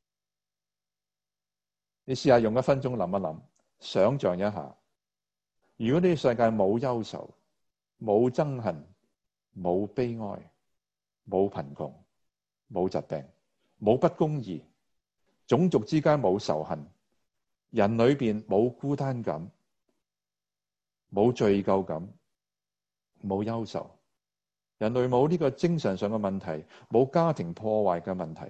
你試下用一分鐘諗一諗，想像一下，如果呢個世界冇憂愁、冇憎恨、冇悲哀、冇貧窮、冇疾病、冇不公義，種族之間冇仇恨，人裏邊冇孤單感，冇罪疚感，冇憂愁，人類冇呢個精神上嘅問題，冇家庭破壞嘅問題，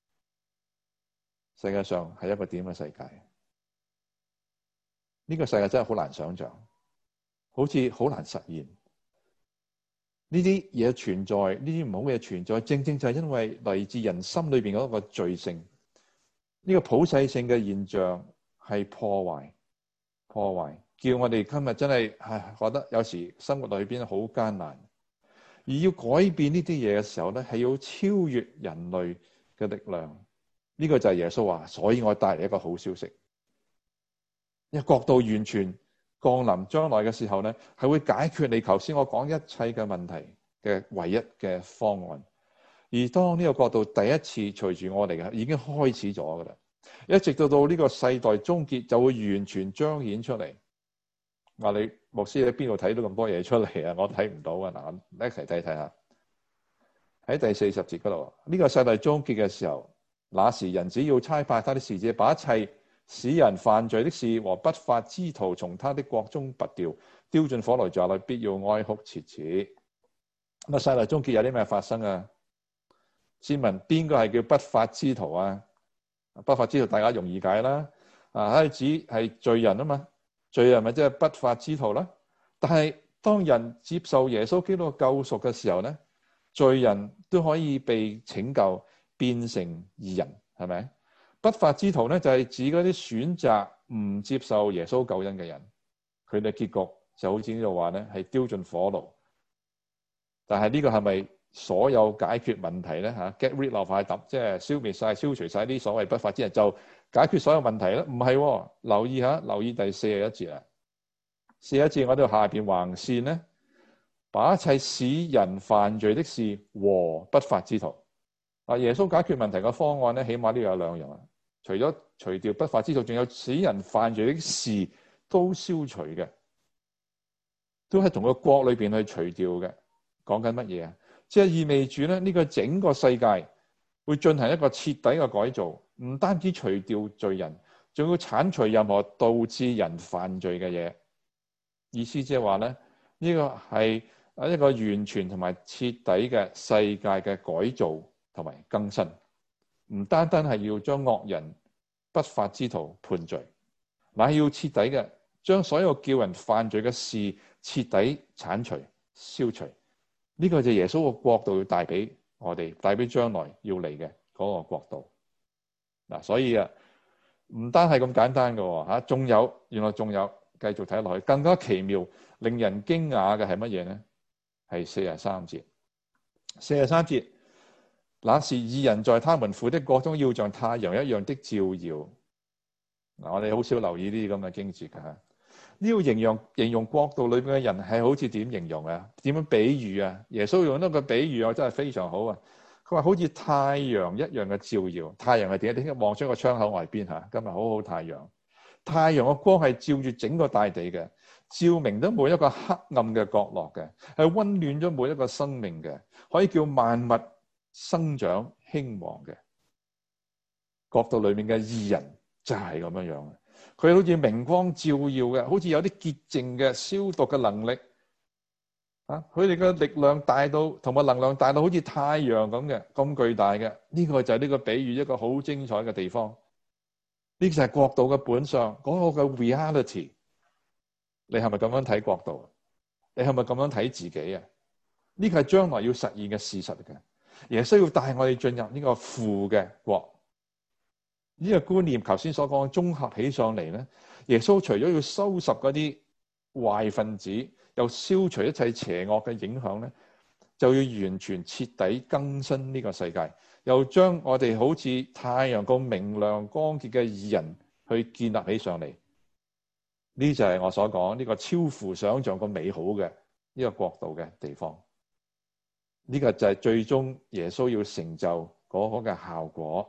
世界上係一個點嘅世界？呢個世界真係好難想象，好似好難實現。呢啲嘢存在，呢啲唔好嘅嘢存在，正正就係因為嚟自人心裏邊嗰個罪性。呢個普世性嘅現象係破壞，破壞。叫我哋今日真係唉，覺得有時生活裏邊好艱難，而要改變呢啲嘢嘅時候咧，係要超越人類嘅力量。呢個就係耶穌話，所以我帶嚟一個好消息，一個國度完全降臨將來嘅時候咧，係會解決你頭先我講一切嘅問題嘅唯一嘅方案。而當呢個國度第一次隨住我嚟嘅，已經開始咗噶啦，一直到到呢個世代終結，就會完全彰顯出嚟。話你牧師喺邊度睇到咁多嘢出嚟啊？我睇唔到啊！嗱，我一齊睇睇下。喺第四十節嗰度，呢個世代終結嘅時候，那時人只要差派他的使者，把一切使人犯罪的事和不法之徒從他的國中拔掉，丟進火爐窖裏，必要哀哭切齒。咁啊，世代終結有啲咩發生啊？先問邊個係叫不法之徒啊？不法之徒大家容易解啦，啊，係指係罪人啊嘛。罪人咪即係不法之徒啦，但係當人接受耶穌基督嘅救贖嘅時候咧，罪人都可以被拯救變成義人，係咪？不法之徒咧就係指嗰啲選擇唔接受耶穌救恩嘅人，佢哋結局就好似呢度話咧係丟進火爐。但係呢個係咪所有解決問題咧吓 ？Get rid of 晒，即係消滅晒、消除晒啲所謂不法之人就解決所有問題咧？唔係、哦，留意下，留意第四十一節啊。四十一節我哋下邊橫線咧， 把一切使人犯罪的事和不法之徒。啊，耶穌解決問題嘅方案咧，起碼都有兩樣啊。除咗除掉不法之徒，仲有使人犯罪的事都消除嘅，都係同個國裏邊去除掉嘅。講緊乜嘢啊？即係意味住咧，呢個整個世界會進行一個徹底嘅改造，唔單止除掉罪人，仲要剷除任何導致人犯罪嘅嘢。意思即係話咧，呢個係一個完全同埋徹底嘅世界嘅改造同埋更新，唔單單係要將惡人不法之徒判罪，乃要徹底嘅將所有叫人犯罪嘅事徹底剷除消除。呢個就係耶穌嘅國度要帶俾我哋，帶俾將來要嚟嘅嗰個國度。嗱，所以啊，唔單係咁簡單嘅吓，仲有原來仲有繼續睇落去更加奇妙、令人驚訝嘅係乜嘢呢？係四十三節，四十三節，那時義人在他們父的國中要像太陽一樣的照耀。嗱，我哋好少留意呢啲咁嘅經節㗎吓。呢個形容形容國度裏邊嘅人係好似點形容啊？點樣比喻啊？耶穌用一個比喻啊，真係非常好啊！佢話好似太陽一樣嘅照耀。太陽係點？你望出個窗口外邊嚇，今日好好太陽。太陽嘅光係照住整個大地嘅，照明咗每一個黑暗嘅角落嘅，係溫暖咗每一個生命嘅，可以叫萬物生長興旺嘅。國度裏面嘅義人就係咁樣樣。佢好似明光照耀嘅，好似有啲潔淨嘅消毒嘅能力啊！佢哋嘅力量大到，同埋能量大到好似太陽咁嘅，咁巨大嘅。呢個就係呢個比喻一個好精彩嘅地方。呢個就係國度嘅本相，嗰個嘅 reality。你係咪咁樣睇國度？你係咪咁樣睇自己啊？呢個係將來要實現嘅事實嚟嘅。耶穌要帶我哋進入呢個父嘅國。呢個觀念，頭先所講綜合起上嚟咧，耶穌除咗要收拾嗰啲壞分子，又消除一切邪惡嘅影響咧，就要完全徹底更新呢個世界，又將我哋好似太陽咁明亮光潔嘅義人去建立起上嚟。呢就係我所講呢個超乎想象咁美好嘅呢個國度嘅地方。呢個就係最終耶穌要成就嗰個嘅效果。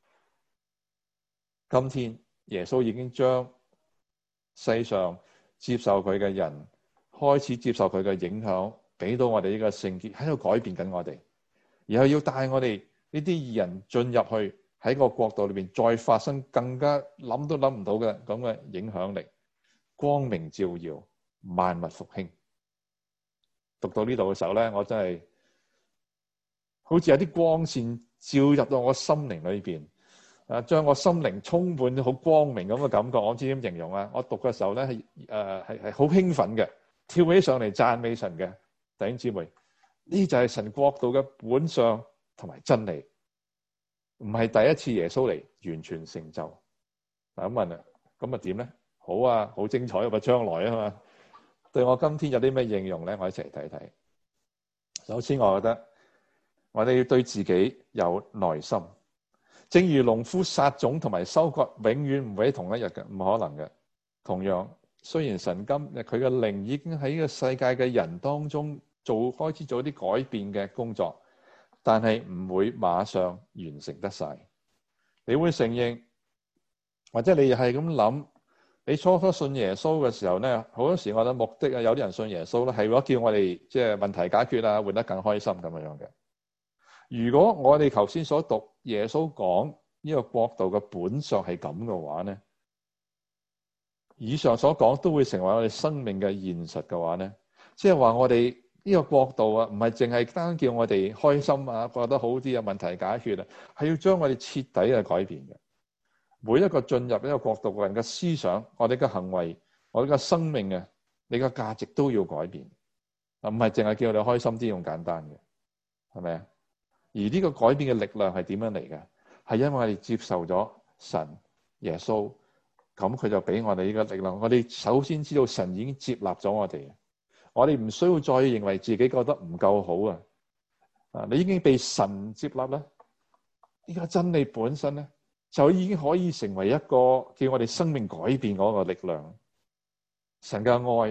今天耶穌已經將世上接受佢嘅人開始接受佢嘅影響，俾到我哋呢個聖潔喺度改變緊我哋，然後要帶我哋呢啲義人進入去喺個國度裏邊，再發生更加諗都諗唔到嘅咁嘅影響力，光明照耀，萬物復興。讀到呢度嘅時候咧，我真係好似有啲光線照入到我心靈裏邊。啊！將我心靈充滿好光明咁嘅感覺，我唔知點形容啊！我讀嘅時候咧，係誒係係好興奮嘅，跳起上嚟讚美神嘅。弟兄姊妹，呢就係神國度嘅本相同埋真理，唔係第一次耶穌嚟完全成就。嗱咁問啊，咁啊點咧？好啊，好精彩啊！將來啊嘛，對我今天有啲咩應用咧？我一齊睇睇。首先，我覺得我哋要對自己有耐心。正如農夫撒種同埋收割永遠唔會喺同一日嘅，唔可能嘅。同樣，雖然神今日佢嘅靈已經喺呢個世界嘅人當中做開始做啲改變嘅工作，但係唔會馬上完成得晒。你會承認，或者你係咁諗，你初初信耶穌嘅時候咧，好多時我覺得目的啊，有啲人信耶穌咧係為咗叫我哋即係問題解決啊，活得更開心咁樣嘅。如果我哋頭先所讀耶穌講呢個國度嘅本相係咁嘅話咧，以上所講都會成為我哋生命嘅現實嘅話咧，即係話我哋呢個國度啊，唔係淨係單叫我哋開心啊，覺得好啲啊，問題解決啊，係要將我哋徹底嘅改變嘅。每一個進入呢個國度嘅人嘅思想，我哋嘅行為，我哋嘅生命啊，你嘅價值都要改變啊，唔係淨係叫我哋開心啲咁簡單嘅，係咪啊？而呢個改變嘅力量係點樣嚟嘅？係因為我哋接受咗神耶穌，咁佢就俾我哋呢個力量。我哋首先知道神已經接納咗我哋，我哋唔需要再認為自己覺得唔夠好啊！啊，你已經被神接納啦。呢個真理本身咧，就已經可以成為一個叫我哋生命改變嗰個力量。神嘅愛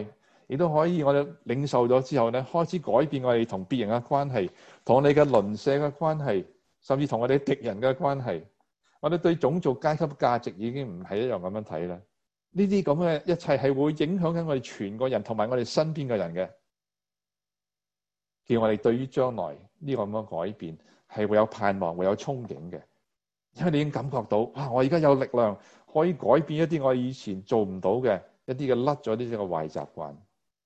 亦都可以我哋領受咗之後咧，開始改變我哋同別人嘅關係，同你嘅鄰舍嘅關係，甚至同我哋敵人嘅關係。我哋對種族階級價值已經唔係一樣咁樣睇啦。呢啲咁嘅一切係會影響緊我哋全個人同埋我哋身邊嘅人嘅，叫我哋對於將來呢個咁嘅改變係會有盼望，會有憧憬嘅。因為你已經感覺到，哇！我而家有力量可以改變一啲我以前做唔到嘅一啲嘅甩咗呢啲嘅壞習慣。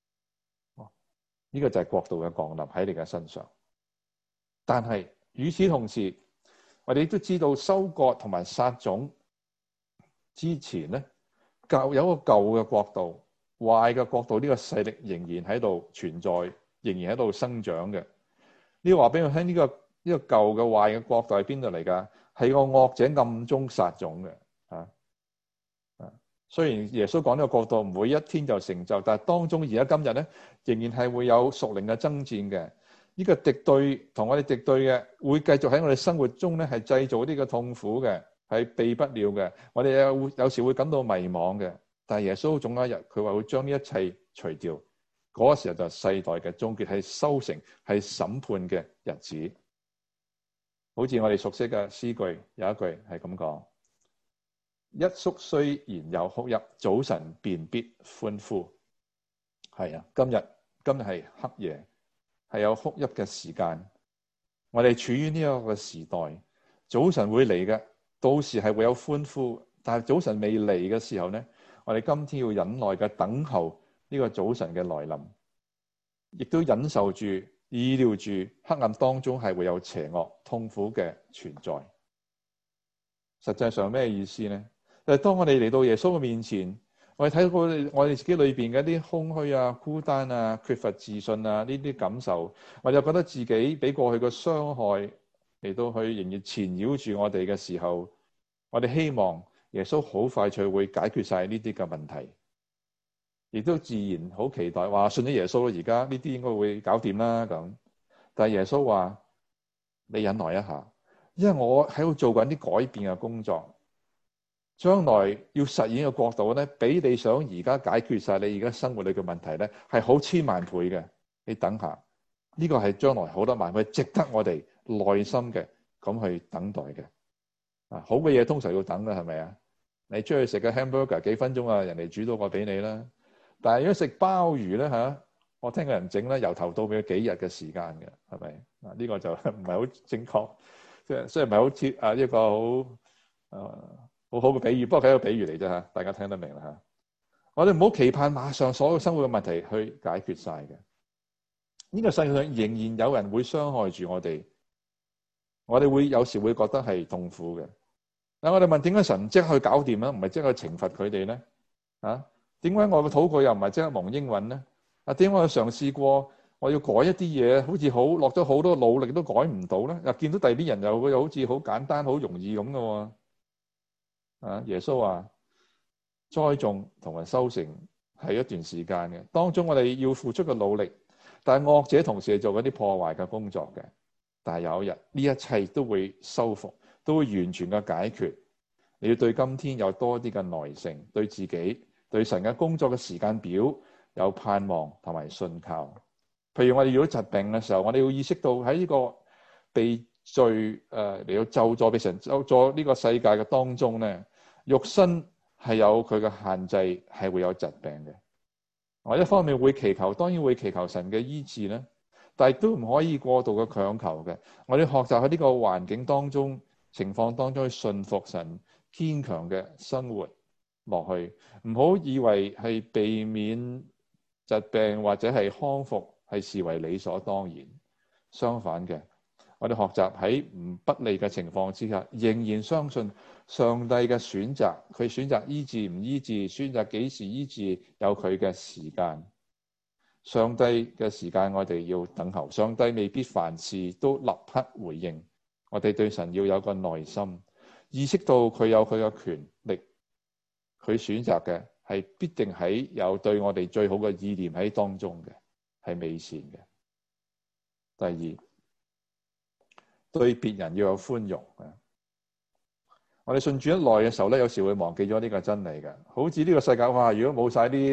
呢個就係國度嘅降臨喺你嘅身上。但係與此同時，我哋都知道收割同埋撒種之前咧，舊有一個舊嘅國度、壞嘅國度，呢個勢力仍然喺度存在，仍然喺度生長嘅。呢個話俾我聽，呢個呢個舊嘅壞嘅國度係邊度嚟㗎？係個惡者暗中撒種嘅。啊啊！雖然耶穌講呢個國度唔會一天就成就，但係當中而家今日咧，仍然係會有屬靈嘅爭戰嘅。呢個敵對同我哋敵對嘅，會繼續喺我哋生活中咧係製造呢個痛苦嘅，係避不了嘅。我哋有有時會感到迷茫嘅，但係耶穌總有一日佢話會將呢一切除掉。嗰個時候就係世代嘅終結，係收成，係審判嘅日子。好似我哋熟悉嘅詩句有一句係咁講：一宿雖然有哭泣，早晨便必歡呼。係啊，今日今日係黑夜，係有哭泣嘅時間。我哋處於呢一個時代，早晨會嚟嘅，到時係會有歡呼。但係早晨未嚟嘅時候咧，我哋今天要忍耐嘅等候呢個早晨嘅來臨，亦都忍受住、意料住黑暗當中係會有邪惡、痛苦嘅存在。實際上咩意思咧？就係當我哋嚟到耶穌嘅面前，我哋睇到我哋自己裏邊嘅一啲空虛啊、孤單啊、缺乏自信啊呢啲感受，我就覺得自己俾過去嘅傷害嚟到去仍然纏繞住我哋嘅時候，我哋希望耶穌好快脆會解決晒呢啲嘅問題，亦都自然好期待話信咗耶穌，而家呢啲應該會搞掂啦咁。但係耶穌話：你忍耐一下，因為我喺度做緊啲改變嘅工作。將來要實現嘅國度咧，比你想而家解決晒你而家生活裏嘅問題咧，係好千萬倍嘅。你等下，呢個係將來好多萬倍，值得我哋耐心嘅咁去等待嘅。啊，好嘅嘢通常要等嘅，係咪啊？你出去食個 hamburger 幾分鐘啊，人哋煮到個俾你啦。但係如果食鮑魚咧嚇，我聽個人整咧，由頭到尾要幾日嘅時間嘅，係咪？啊，呢個就唔係好正確，即係雖然唔係好貼啊一個好誒。呃好好嘅比喻，不過係一個比喻嚟啫嚇，大家聽得明啦嚇。我哋唔好期盼馬上所有生活嘅問題去解決晒嘅。呢個世界上仍然有人會傷害住我哋，我哋會有時會覺得係痛苦嘅。但我哋問點解神唔即刻去搞掂咧？唔係即刻去懲罰佢哋咧？啊？點解我嘅禱告又唔係即刻蒙應允咧？啊？點解我嘗試過我要改一啲嘢，好似好落咗好多努力都改唔到咧？又見到第二啲人又又好似好簡單、好容易咁嘅喎。啊！耶穌話栽種同埋收成係一段時間嘅，當中我哋要付出嘅努力，但係惡者同時係做嗰啲破壞嘅工作嘅。但係有一日呢一切都會修復，都會完全嘅解決。你要對今天有多啲嘅耐性，對自己、對神嘅工作嘅時間表有盼望同埋信靠。譬如我哋遇到疾病嘅時候，我哋要意識到喺呢個被罪誒嚟到咒詛被神咒詛呢個世界嘅當中咧，肉身係有佢嘅限制，係會有疾病嘅。我一方面會祈求，當然會祈求神嘅醫治咧，但係都唔可以過度嘅強求嘅。我哋學習喺呢個環境當中、情況當中去信服神，堅強嘅生活落去，唔好以為係避免疾病或者係康復係視為理所當然。相反嘅，我哋學習喺唔不利嘅情況之下，仍然相信上帝嘅選擇，佢選擇醫治唔醫治，選擇幾時醫治，有佢嘅時間。上帝嘅時間我哋要等候，上帝未必凡事都立刻回應。我哋對神要有個耐心，意識到佢有佢嘅權力，佢選擇嘅係必定喺有對我哋最好嘅意念喺當中嘅，係美善嘅。第二，對別人要有寬容啊！我哋信主一耐嘅時候咧，有時會忘記咗呢個真理嘅。好似呢個世界哇，如果冇晒啲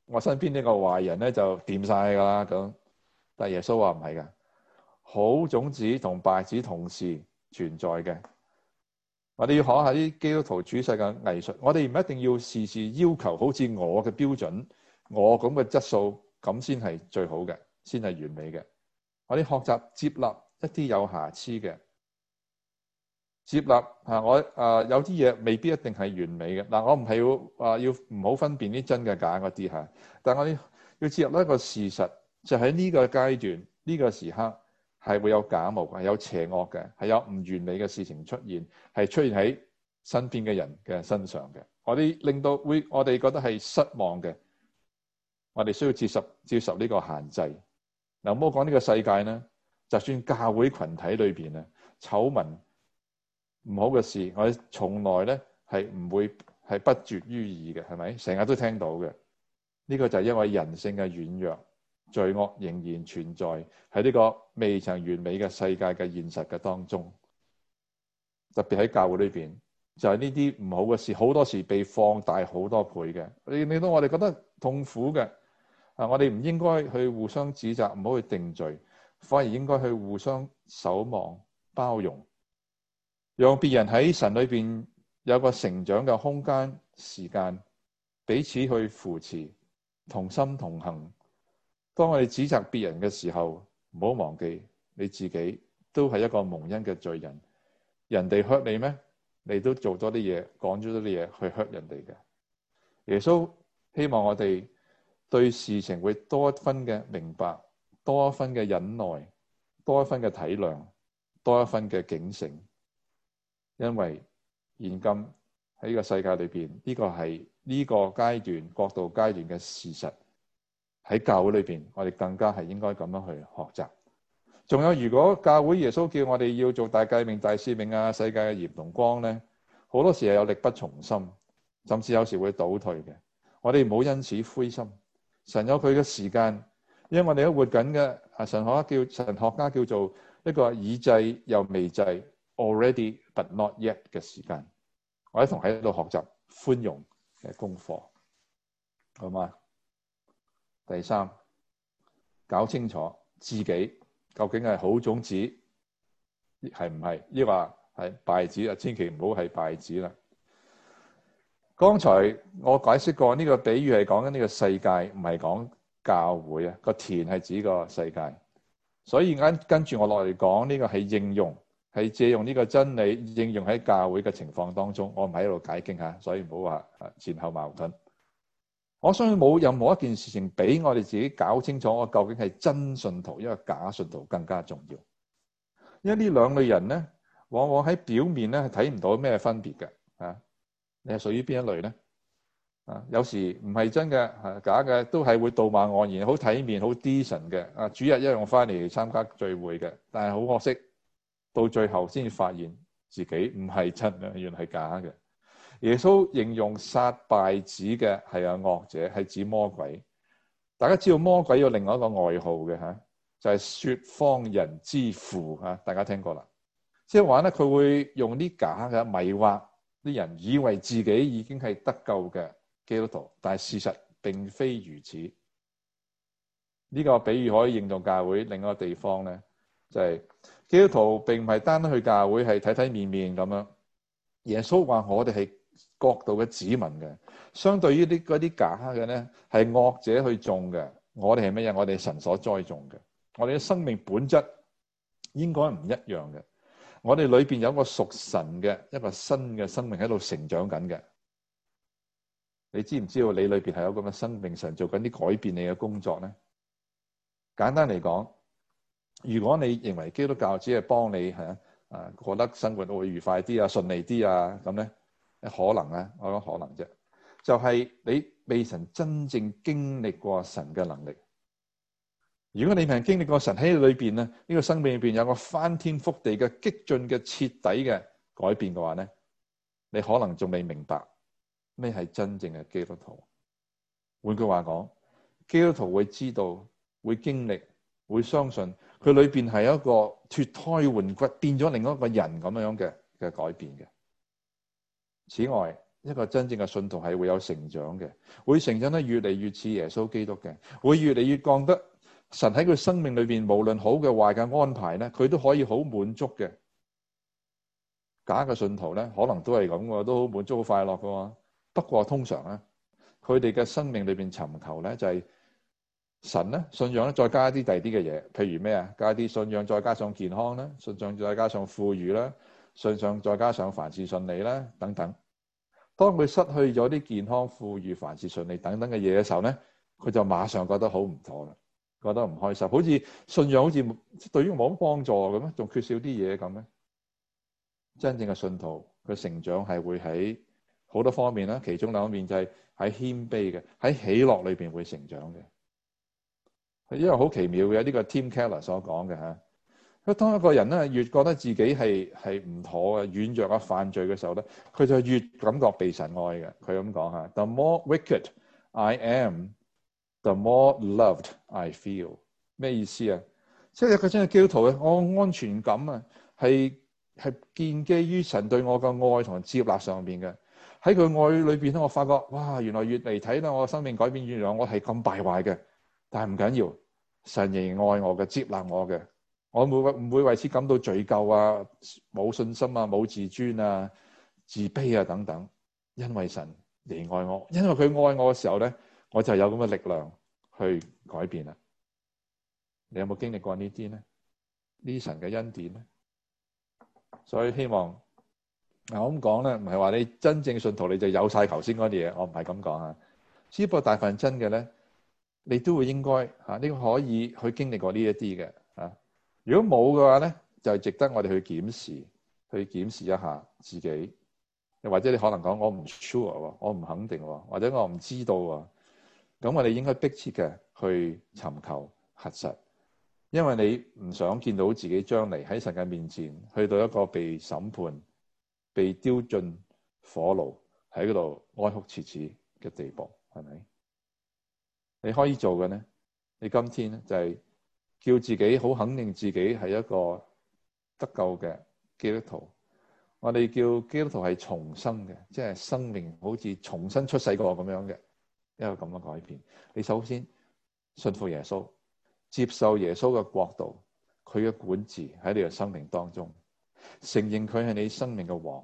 我身邊呢個壞人咧就掂晒㗎啦咁。但係耶穌話唔係㗎，好種子同敗子同時存在嘅。我哋要學下啲基督徒處世嘅藝術，我哋唔一定要事事要求好似我嘅標準，我咁嘅質素咁先係最好嘅，先係完美嘅。我哋學習接納一啲有瑕疵嘅，接納嚇我啊，有啲嘢未必一定係完美嘅。嗱，我唔係要啊要唔好分辨啲真嘅假嗰啲嚇，但係我哋要接納一個事實，就喺呢個階段呢個時刻。係會有假冒嘅，有邪惡嘅，係有唔完美嘅事情出現，係出現喺身邊嘅人嘅身上嘅。我哋令到會，我哋覺得係失望嘅。我哋需要接受接受呢個限制。嗱，唔好講呢個世界呢，就算教會群體裏邊啊，醜聞唔好嘅事，我哋從來咧係唔會係不絕於耳嘅，係咪？成日都聽到嘅。呢個就係因為人性嘅軟弱。罪惡仍然存在喺呢個未曾完美嘅世界嘅現實嘅當中，特別喺教會裏邊，就係呢啲唔好嘅事，好多時被放大好多倍嘅，令到我哋覺得痛苦嘅。啊，我哋唔應該去互相指責，唔好去定罪，反而應該去互相守望、包容，讓別人喺神裏邊有個成長嘅空間、時間，彼此去扶持，同心同行。當我哋指責別人嘅時候，唔好忘記你自己都係一個蒙恩嘅罪人。人哋 hurt 你咩？你都做多啲嘢，講咗多啲嘢去 hurt 人哋嘅。耶穌希望我哋對事情會多一分嘅明白，多一分嘅忍耐，多一分嘅體諒，多一分嘅警醒。因為現今喺呢個世界裏邊，呢個係呢個階段、國度階段嘅事實。喺教會裏邊，我哋更加係應該咁樣去學習。仲有，如果教會耶穌叫我哋要做大誡命、大使命啊，世界嘅鹽同光咧，好多時係有力不從心，甚至有時會倒退嘅。我哋唔好因此灰心。神有佢嘅時間，因為我哋都活緊嘅啊，神學家叫神學家叫做一個已製又未製 （already but not yet） 嘅時間。我一同喺度學習寬容嘅功課，好嗎？第三，搞清楚自己究竟係好種子，係唔係？抑或係敗子啊？千祈唔好係敗子啦。剛才我解釋過呢個比喻係講緊呢個世界，唔係講教會啊。個田係指個世界，所以跟跟住我落嚟講呢個係應用，係借用呢個真理應用喺教會嘅情況當中。我唔喺度解經吓，所以唔好話前後矛盾。我相信冇任何一件事情比我哋自己搞清楚我究竟係真信徒，因為假信徒更加重要。因為呢兩類人咧，往往喺表面咧係睇唔到咩分別嘅。啊，你係屬於邊一類咧？啊，有時唔係真嘅，係假嘅，都係會道貌岸然、好體面、好 decent 嘅。啊，主日一樣翻嚟參加聚會嘅，但係好可惜，到最後先發現自己唔係真嘅，原來係假嘅。耶穌形容殺敗子嘅係啊惡者，係指魔鬼。大家知道魔鬼有另外一個外號嘅吓，就係說謊人之父吓，大家聽過啦。即係話咧，佢會用啲假嘅迷惑啲人，以為自己已經係得救嘅基督徒，但係事實並非如此。呢個比喻可以應用教會另一個地方咧，就係基督徒並唔係單單去教會係睇睇面面咁樣。耶穌話我哋係國度嘅子民嘅，相對於啲嗰啲假嘅咧，係惡者去種嘅。我哋係乜嘢？我哋係神所栽種嘅。我哋嘅生命本質應該唔一樣嘅。我哋裏邊有一個屬神嘅一個新嘅生命喺度成長緊嘅。你知唔知道你裏邊係有咁嘅生命，神做緊啲改變你嘅工作咧？簡單嚟講，如果你認為基督教只係幫你係啊覺得生活會愉快啲啊、順利啲啊咁咧，可能咧，我講可能啫，就係你未曾真正經歷過神嘅能力。如果你未曾經歷過神喺裏邊咧，呢個生命裏邊有個翻天覆地嘅激進嘅徹底嘅改變嘅話咧，你可能仲未明白咩係真正嘅基督徒。換句話講，基督徒會知道、會經歷、會相信佢裏邊係一個脫胎換骨，變咗另一個人咁樣嘅嘅改變嘅。此外， 一個真正嘅信徒係會有成長嘅，會成長得越嚟越似耶穌基督嘅，會越嚟越覺得神喺佢生命裏邊無論好嘅壞嘅安排咧，佢都可以好滿足嘅。假嘅信徒咧，可能都係咁嘅，都好滿足好快樂嘅。不過通常咧，佢哋嘅生命裏邊尋求咧就係、是、神咧信仰咧，再加一啲第二啲嘅嘢，譬如咩啊？加啲信仰，再加上健康啦，信仰再加上富裕啦，信仰再加上凡事順利啦，等等。當佢失去咗啲健康、富裕、凡事順利等等嘅嘢嘅時候咧，佢就馬上覺得好唔妥啦，覺得唔開心，好似信仰好似對於冇乜幫助咁樣，仲缺少啲嘢咁咧。真正嘅信徒佢成長係會喺好多方面啦，其中兩方面就係喺謙卑嘅，喺喜樂裏邊會成長嘅。因為好奇妙嘅呢個 Tim Keller 所講嘅嚇。當一個人咧越覺得自己係係唔妥嘅、軟弱啊、犯罪嘅時候咧，佢就越感覺被神愛嘅。佢咁講嚇 ：The more wicked I am, the more loved I feel。咩意思啊？即係一個真係基督徒嘅，我安全感啊，係係建基於神對我嘅愛同接納上邊嘅。喺佢愛裏邊咧，我發覺哇，原來越嚟睇咧，我生命改變，原來我係咁敗壞嘅，但係唔緊要，神仍然愛我嘅，接納我嘅。我唔會唔會為此感到罪疚啊、冇信心啊、冇自尊啊、自卑啊等等，因為神嚟愛我，因為佢愛我嘅時候咧，我就有咁嘅力量去改變啦。你有冇經歷過呢啲咧？呢神嘅恩典咧？所以希望嗱，我咁講咧，唔係話你真正信徒你就有晒頭先嗰啲嘢，我唔係咁講啊。只不過大份真嘅咧，你都會應該嚇呢個可以去經歷過呢一啲嘅嚇。如果冇嘅話咧，就值得我哋去檢視，去檢視一下自己。又或者你可能講我唔 sure， 我唔肯定，或者我唔知道。咁我哋應該迫切嘅去尋求核實，因為你唔想見到自己將嚟喺神嘅面前，去到一個被審判、被丟進火爐喺嗰度哀哭切齒嘅地步，係咪？你可以做嘅咧，你今天咧就係、是。叫自己好肯定自己係一個得救嘅基督徒。我哋叫基督徒係重生嘅，即係生命好似重新出世過咁樣嘅一個咁嘅改變。你首先信服耶穌，接受耶穌嘅國度，佢嘅管治喺你嘅生命當中，承認佢係你生命嘅王。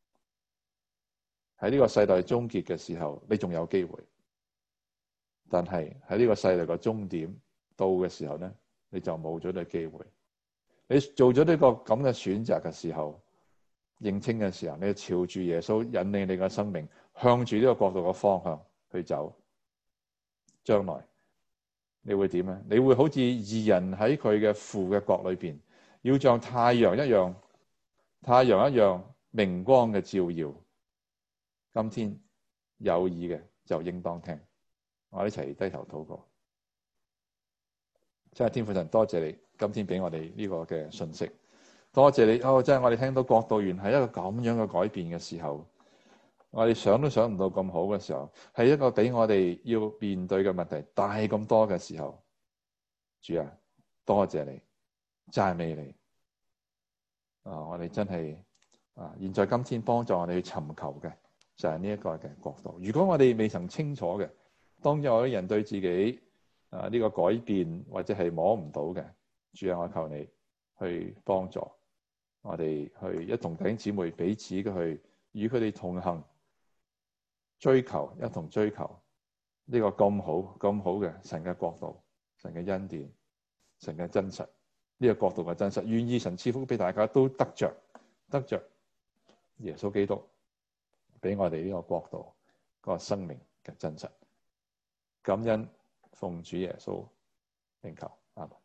喺呢個世代終結嘅時候，你仲有機會。但係喺呢個世代嘅終點到嘅時候咧，你就冇咗呢個機會。你做咗呢個咁嘅選擇嘅時候，認清嘅時候，你朝住耶穌引領你嘅生命，向住呢個國度嘅方向去走。將來你會點咧？你會好似義人喺佢嘅父嘅國裏邊，要像太陽一樣，太陽一樣明光嘅照耀。今天有耳嘅就應當聽。我哋一齊低頭禱告。真係天父神，多謝你今天俾我哋呢個嘅信息，多謝你哦！真係我哋聽到國度原係一個咁樣嘅改變嘅時候，我哋想都想唔到咁好嘅時候，係一個俾我哋要面對嘅問題大咁多嘅時候，主啊，多謝你，讚美你啊！我哋真係啊，現在今天幫助我哋去尋求嘅就係呢一個嘅國度。如果我哋未曾清楚嘅，當有啲人對自己啊！呢個改變或者係摸唔到嘅，主啊，我求你去幫助我哋，去一同弟兄姊妹彼此嘅去與佢哋同行，追求一同追求呢個咁好咁好嘅神嘅國度、神嘅恩典、神嘅真實，呢個國度嘅真實，願意神賜福俾大家都得着得着耶穌基督俾我哋呢個國度嗰個生命嘅真實，感恩。奉主耶穌名求，阿們。